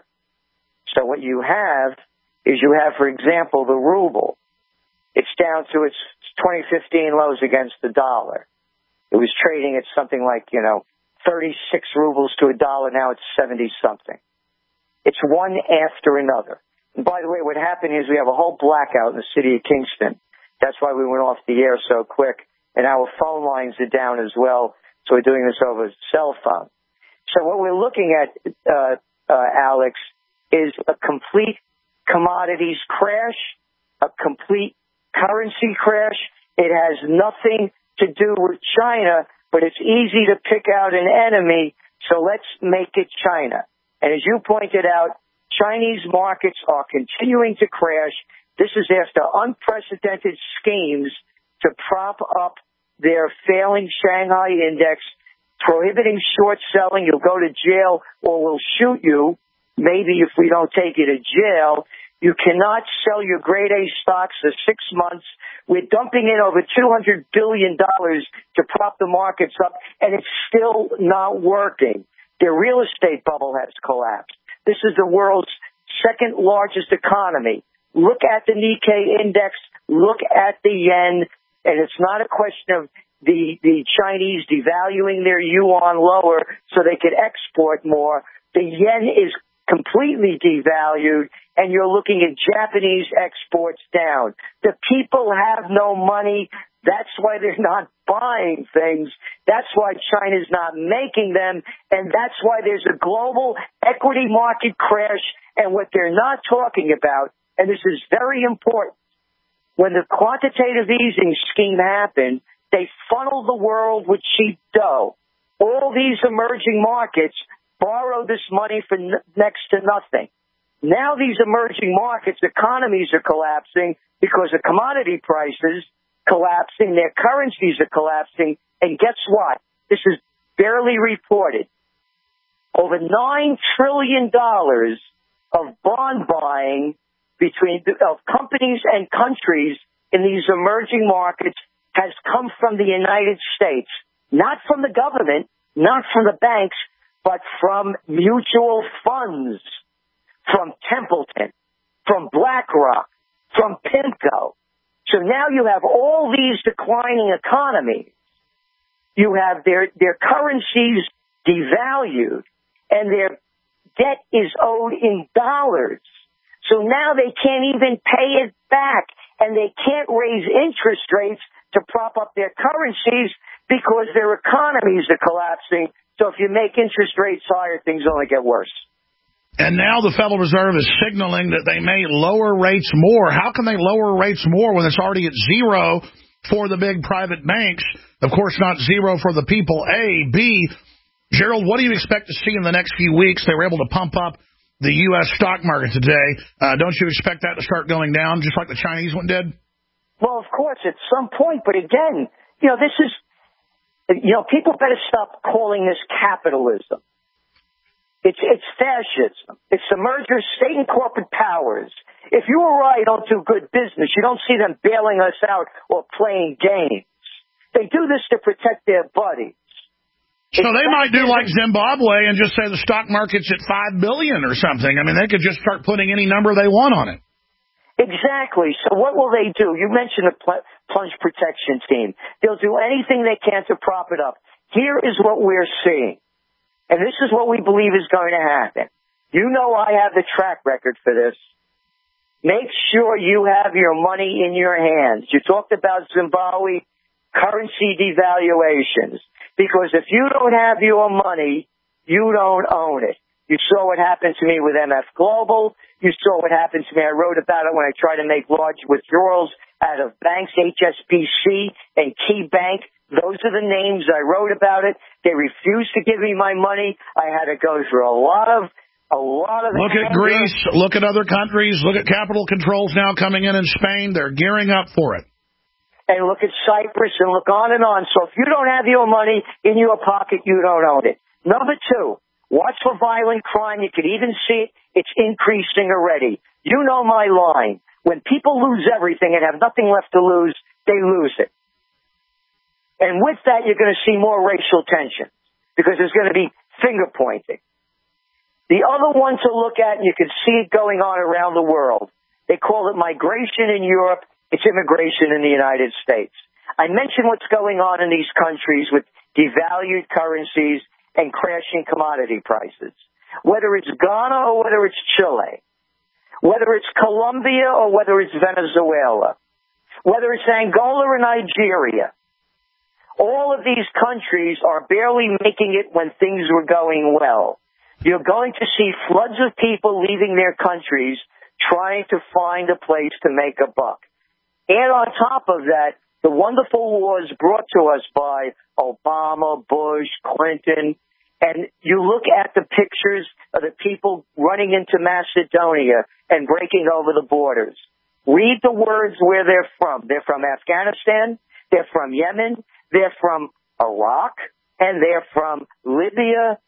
So what you have is you have, for example, the ruble. It's down to its twenty fifteen lows against the dollar. It was trading at something like, you know, thirty-six rubles to a dollar. Now it's seventy-something. It's one after another. And by the way, what happened is we have a whole blackout in the city of Kingston. That's why we went off the air so quick. And our phone lines are down as well, so we're doing this over cell phone. So what we're looking at, uh, uh, Alex, is a complete commodities crash, a complete currency crash. It has nothing to do with China, but it's easy to pick out an enemy, so let's make it China. And as you pointed out, Chinese markets are continuing to crash. This is after unprecedented schemes to prop up their failing Shanghai index, prohibiting short selling. You'll go to jail or we'll shoot you, maybe if we don't take you to jail. You cannot sell your grade A stocks for six months. We're dumping in over two hundred billion dollars to prop the markets up, and it's still not working. Their real estate bubble has collapsed. This is the world's second largest economy. Look at the Nikkei index. Look at the yen. And it's not a question of the, the Chinese devaluing their yuan lower so they could export more. The yen is completely devalued, and you're looking at Japanese exports down. The people have no money. That's why they're not buying things. That's why China's not making them, and that's why there's a global equity market crash. And what they're not talking about, and this is very important, when the quantitative easing scheme happened, they funneled the world with cheap dough. All these emerging markets borrow this money for n- next to nothing. Now these emerging markets, economies are collapsing because of commodity prices collapsing, their currencies are collapsing, and guess what? This is barely reported. Over nine trillion dollars of bond buying between of companies and countries in these emerging markets has come from the United States, not from the government, not from the banks, but from mutual funds, from Templeton, from BlackRock, from PIMCO. So now you have all these declining economies. You have their, their currencies devalued, and their debt is owed in dollars. So now they can't even pay it back, and they can't raise interest rates to prop up their currencies because their economies are collapsing. So if you make interest rates higher, things only get worse. And now the Federal Reserve is signaling that they may lower rates more. How can they lower rates more when it's already at zero for the big private banks? Of course, not zero for the people, A. B, Gerald, what do you expect to see in the next few weeks? They were able to pump up the U S stock market today. Uh, don't you expect that to start going down just like the Chinese one did? Well, of course, at some point. But again, you know, this is, you know, people better stop calling this capitalism. It's, it's fascism. It's the merger of state and corporate powers. If you or I don't do good business, you don't see them bailing us out or playing games. They do this to protect their buddies. So it's they might do like Zimbabwe and just say the stock market's at five billion dollars or something. I mean, they could just start putting any number they want on it. Exactly. So what will they do? You mentioned the pl- plunge protection team. They'll do anything they can to prop it up. Here is what we're seeing. And this is what we believe is going to happen. You know I have the track record for this. Make sure you have your money in your hands. You talked about Zimbabwe currency devaluations. Because if you don't have your money, you don't own it. You saw what happened to me with M F Global. You saw what happened to me. I wrote about it when I tried to make large withdrawals out of banks, H S B C and Key Bank. Those are the names. I wrote about it. They refused to give me my money. I had to go through a lot of, a lot of. Look at Greece. Look at other countries. Look at capital controls now coming in in Spain. They're gearing up for it. And look at Cyprus and look on and on. So if you don't have your money in your pocket, you don't own it. Number two, watch for violent crime. You can even see it. It's increasing already. You know my line. When people lose everything and have nothing left to lose, they lose it. And with that, you're going to see more racial tension because there's going to be finger pointing. The other one to look at, and you can see it going on around the world, they call it migration in Europe. It's immigration in the United States. I mentioned what's going on in these countries with devalued currencies and crashing commodity prices. Whether it's Ghana or whether it's Chile, whether it's Colombia or whether it's Venezuela, whether it's Angola or Nigeria, all of these countries are barely making it when things were going well. You're going to see floods of people leaving their countries trying to find a place to make a buck. And on top of that, the wonderful wars brought to us by Obama, Bush, Clinton, and you look at the pictures of the people running into Macedonia and breaking over the borders. Read the words where they're from. They're from Afghanistan, they're from Yemen, they're from Iraq, and they're from Libya,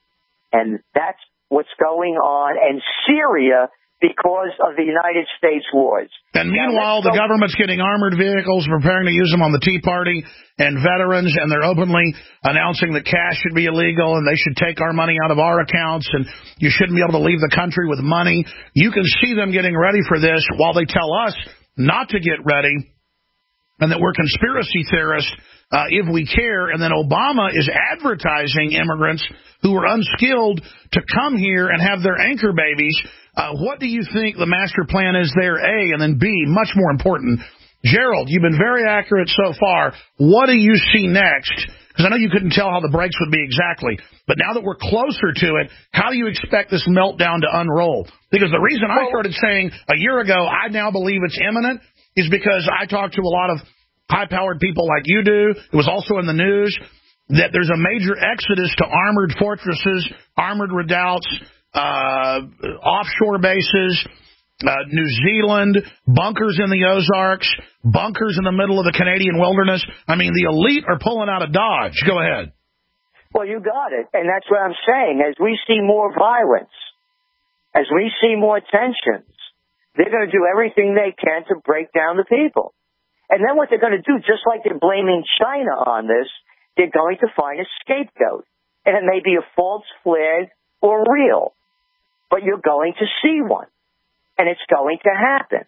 and that's what's going on, and Syria because of the United States wars. And meanwhile, the government's getting armored vehicles, preparing to use them on the Tea Party and veterans, and they're openly announcing that cash should be illegal and they should take our money out of our accounts and you shouldn't be able to leave the country with money. You can see them getting ready for this while they tell us not to get ready and that we're conspiracy theorists uh, if we care. And then Obama is advertising immigrants who are unskilled to come here and have their anchor babies. Uh, what do you think the master plan is there, A, and then B, much more important? Gerald, you've been very accurate so far. What do you see next? Because I know you couldn't tell how the breaks would be exactly. But now that we're closer to it, how do you expect this meltdown to unroll? Because the reason I started saying a year ago I now believe it's imminent is because I talked to a lot of high-powered people like you do. It was also in the news that there's a major exodus to armored fortresses, armored redoubts, uh, offshore bases, uh, New Zealand, bunkers in the Ozarks, bunkers in the middle of the Canadian wilderness. I mean, the elite are pulling out of Dodge. Go ahead. Well, you got it. And that's what I'm saying. As we see more violence, as we see more tensions, they're going to do everything they can to break down the people. And then what they're going to do, just like they're blaming China on this, they're going to find a scapegoat. And it may be a false flag or real, but you're going to see one. And it's going to happen.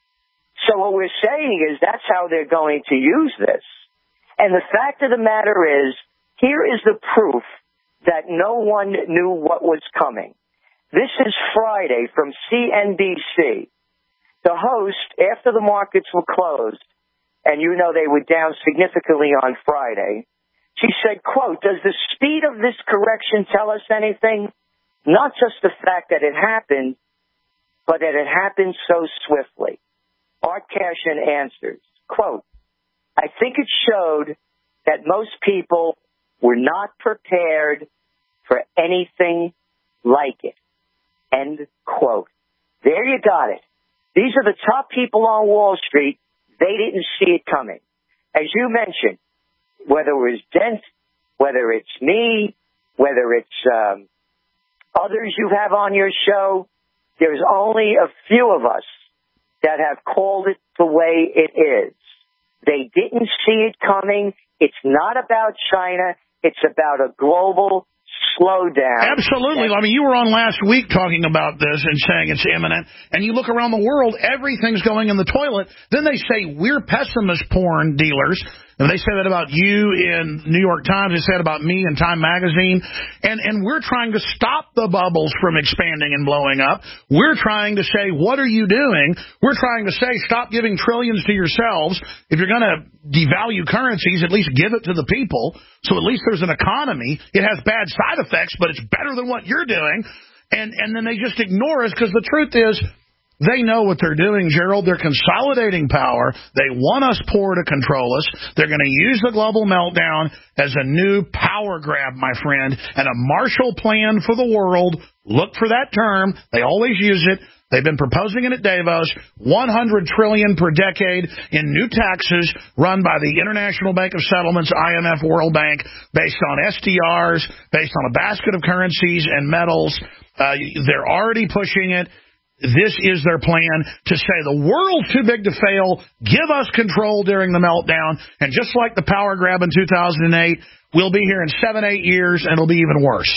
So what we're saying is that's how they're going to use this. And the fact of the matter is, here is the proof that no one knew what was coming. This is Friday from C N B C. The host, after the markets were closed, and you know they were down significantly on Friday, she said, quote, "Does the speed of this correction tell us anything? Not just the fact that it happened, but that it happened so swiftly." Art Cashin answers, quote, "I think it showed that most people were not prepared for anything like it." End quote. There you got it. These are the top people on Wall Street. They didn't see it coming. As you mentioned, whether it was Dent, whether it's me, whether it's um, others you have on your show, there's only a few of us that have called it the way it is. They didn't see it coming. It's not about China. It's about a global slowdown. Absolutely. I mean, you were on last week talking about this and saying it's imminent, and you look around the world, everything's going in the toilet. Then they say we're pessimist porn dealers. And they say that about you in New York Times. They say it about me in Time Magazine. And, and we're trying to stop the bubbles from expanding and blowing up. We're trying to say, what are you doing? We're trying to say, stop giving trillions to yourselves. If you're going to devalue currencies, at least give it to the people. So at least there's an economy. It has bad side effects, but it's better than what you're doing. And, and then they just ignore us because the truth is, they know what they're doing, Gerald. They're consolidating power. They want us poor to control us. They're going to use the global meltdown as a new power grab, my friend, and a Marshall Plan for the world. Look for that term. They always use it. They've been proposing it at Davos, one hundred trillion dollars per decade in new taxes run by the International Bank of Settlements, I M F, World Bank, based on S D Rs, based on a basket of currencies and metals. Uh, they're already pushing it. This is their plan to say the world's too big to fail, give us control during the meltdown, and just like the power grab in two thousand eight, we'll be here in seven, eight years, and it'll be even worse.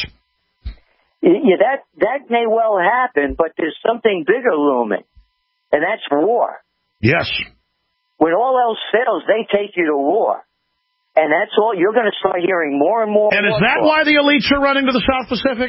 Yeah, that, that may well happen, but there's something bigger looming, and that's war. Yes. When all else fails, they take you to war. And that's all. You're going to start hearing more and more. And is that talk. why the elites are running to the South Pacific?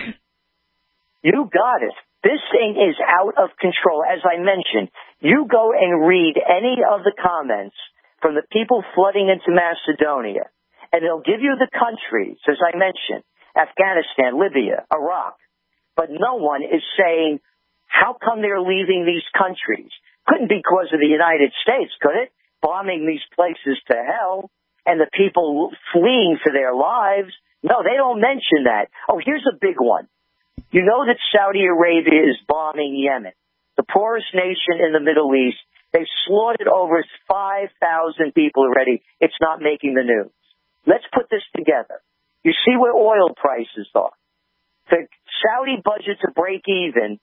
You got it. This thing is out of control. As I mentioned, you go and read any of the comments from the people flooding into Macedonia, and they'll give you the countries, as I mentioned, Afghanistan, Libya, Iraq. But no one is saying, how come they're leaving these countries? Couldn't be because of the United States, could it? Bombing these places to hell and the people fleeing for their lives. No, they don't mention that. Oh, here's a big one. You know that Saudi Arabia is bombing Yemen, the poorest nation in the Middle East. They've slaughtered over five thousand people already. It's not making the news. Let's put this together. You see where oil prices are. The Saudi budget to break even,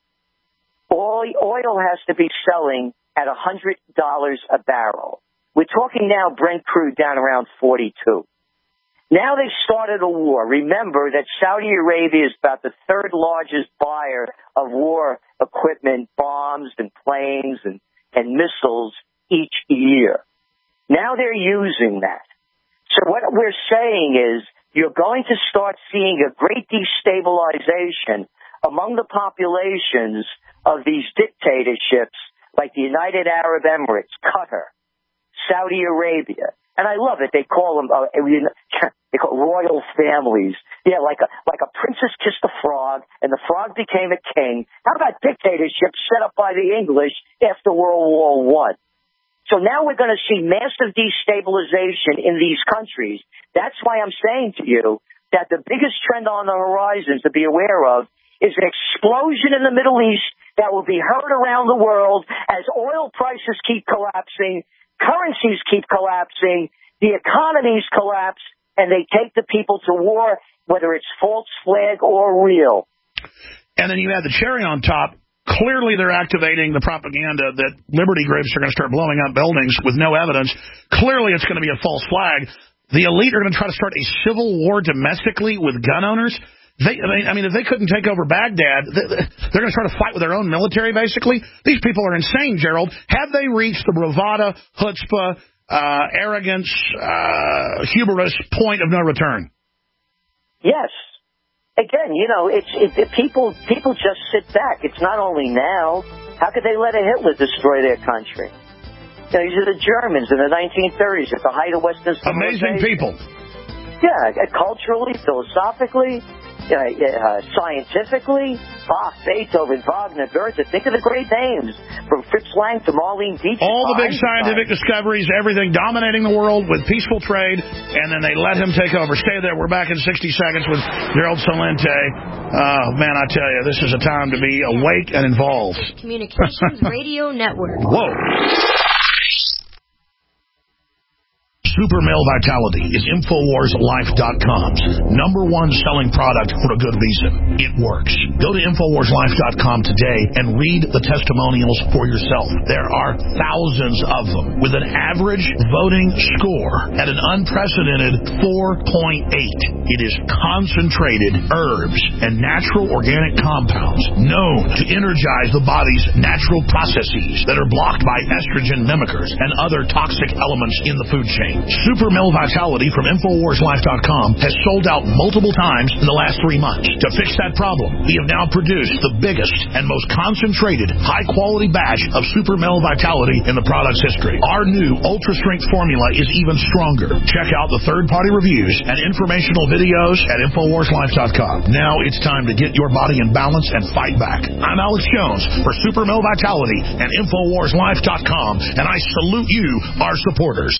oil has to be selling at one hundred dollars a barrel. We're talking now Brent crude down around forty-two. Now they've started a war. Remember that Saudi Arabia is about the third largest buyer of war equipment, bombs and planes and, and missiles each year. Now they're using that. So what we're saying is you're going to start seeing a great destabilization among the populations of these dictatorships like the United Arab Emirates, Qatar, Saudi Arabia. And I love it. They call them uh, they call royal families. Yeah, like a like a princess kissed a frog, and the frog became a king. How about dictatorships set up by the English after World War One? So now we're going to see massive destabilization in these countries. That's why I'm saying to you that the biggest trend on the horizon to be aware of is an explosion in the Middle East that will be heard around the world as oil prices keep collapsing, currencies keep collapsing, the economies collapse, and they take the people to war, whether it's false flag or real. And then you add the cherry on top. Clearly, they're activating the propaganda that liberty groups are going to start blowing up buildings with no evidence. Clearly, it's going to be a false flag. The elite are going to try to start a civil war domestically with gun owners. They, I mean, if they couldn't take over Baghdad, they're going to try to fight with their own military, basically. These people are insane, Gerald. Have they reached the bravado, chutzpah, uh, arrogance, uh, hubris point of no return? Yes. Again, you know, it's it, it, people people just sit back. It's not only now. How could they let a Hitler destroy their country? You know, these are the Germans in the nineteen thirties at the height of Western civilization. Amazing people. Yeah, culturally, philosophically, uh, uh, scientifically. Bach, Beethoven, Wagner, Goethe. Think of the great names from Fritz Lang to Marlene Dietrich. All the big scientific discoveries, everything dominating the world with peaceful trade, and then they let him take over. Stay there. We're back in sixty seconds with Gerald Celente. Oh, man, I tell you, this is a time to be awake and involved. Communications Radio Network. Whoa. Super Male Vitality is Infowars Life dot com's number one selling product for a good reason. It works. Go to Infowars Life dot com today and read the testimonials for yourself. There are thousands of them with an average voting score at an unprecedented four point eight. It is concentrated herbs and natural organic compounds known to energize the body's natural processes that are blocked by estrogen mimickers and other toxic elements in the food chain. Super Mel Vitality from Infowars Life dot com has sold out multiple times in the last three months. To fix that problem, we have now produced the biggest and most concentrated, high-quality batch of Super Mel Vitality in the product's history. Our new ultra-strength formula is even stronger. Check out the third-party reviews and informational videos at Infowars Life dot com. Now it's time to get your body in balance and fight back. I'm Alex Jones for Super Mel Vitality and Infowars Life dot com, and I salute you, our supporters.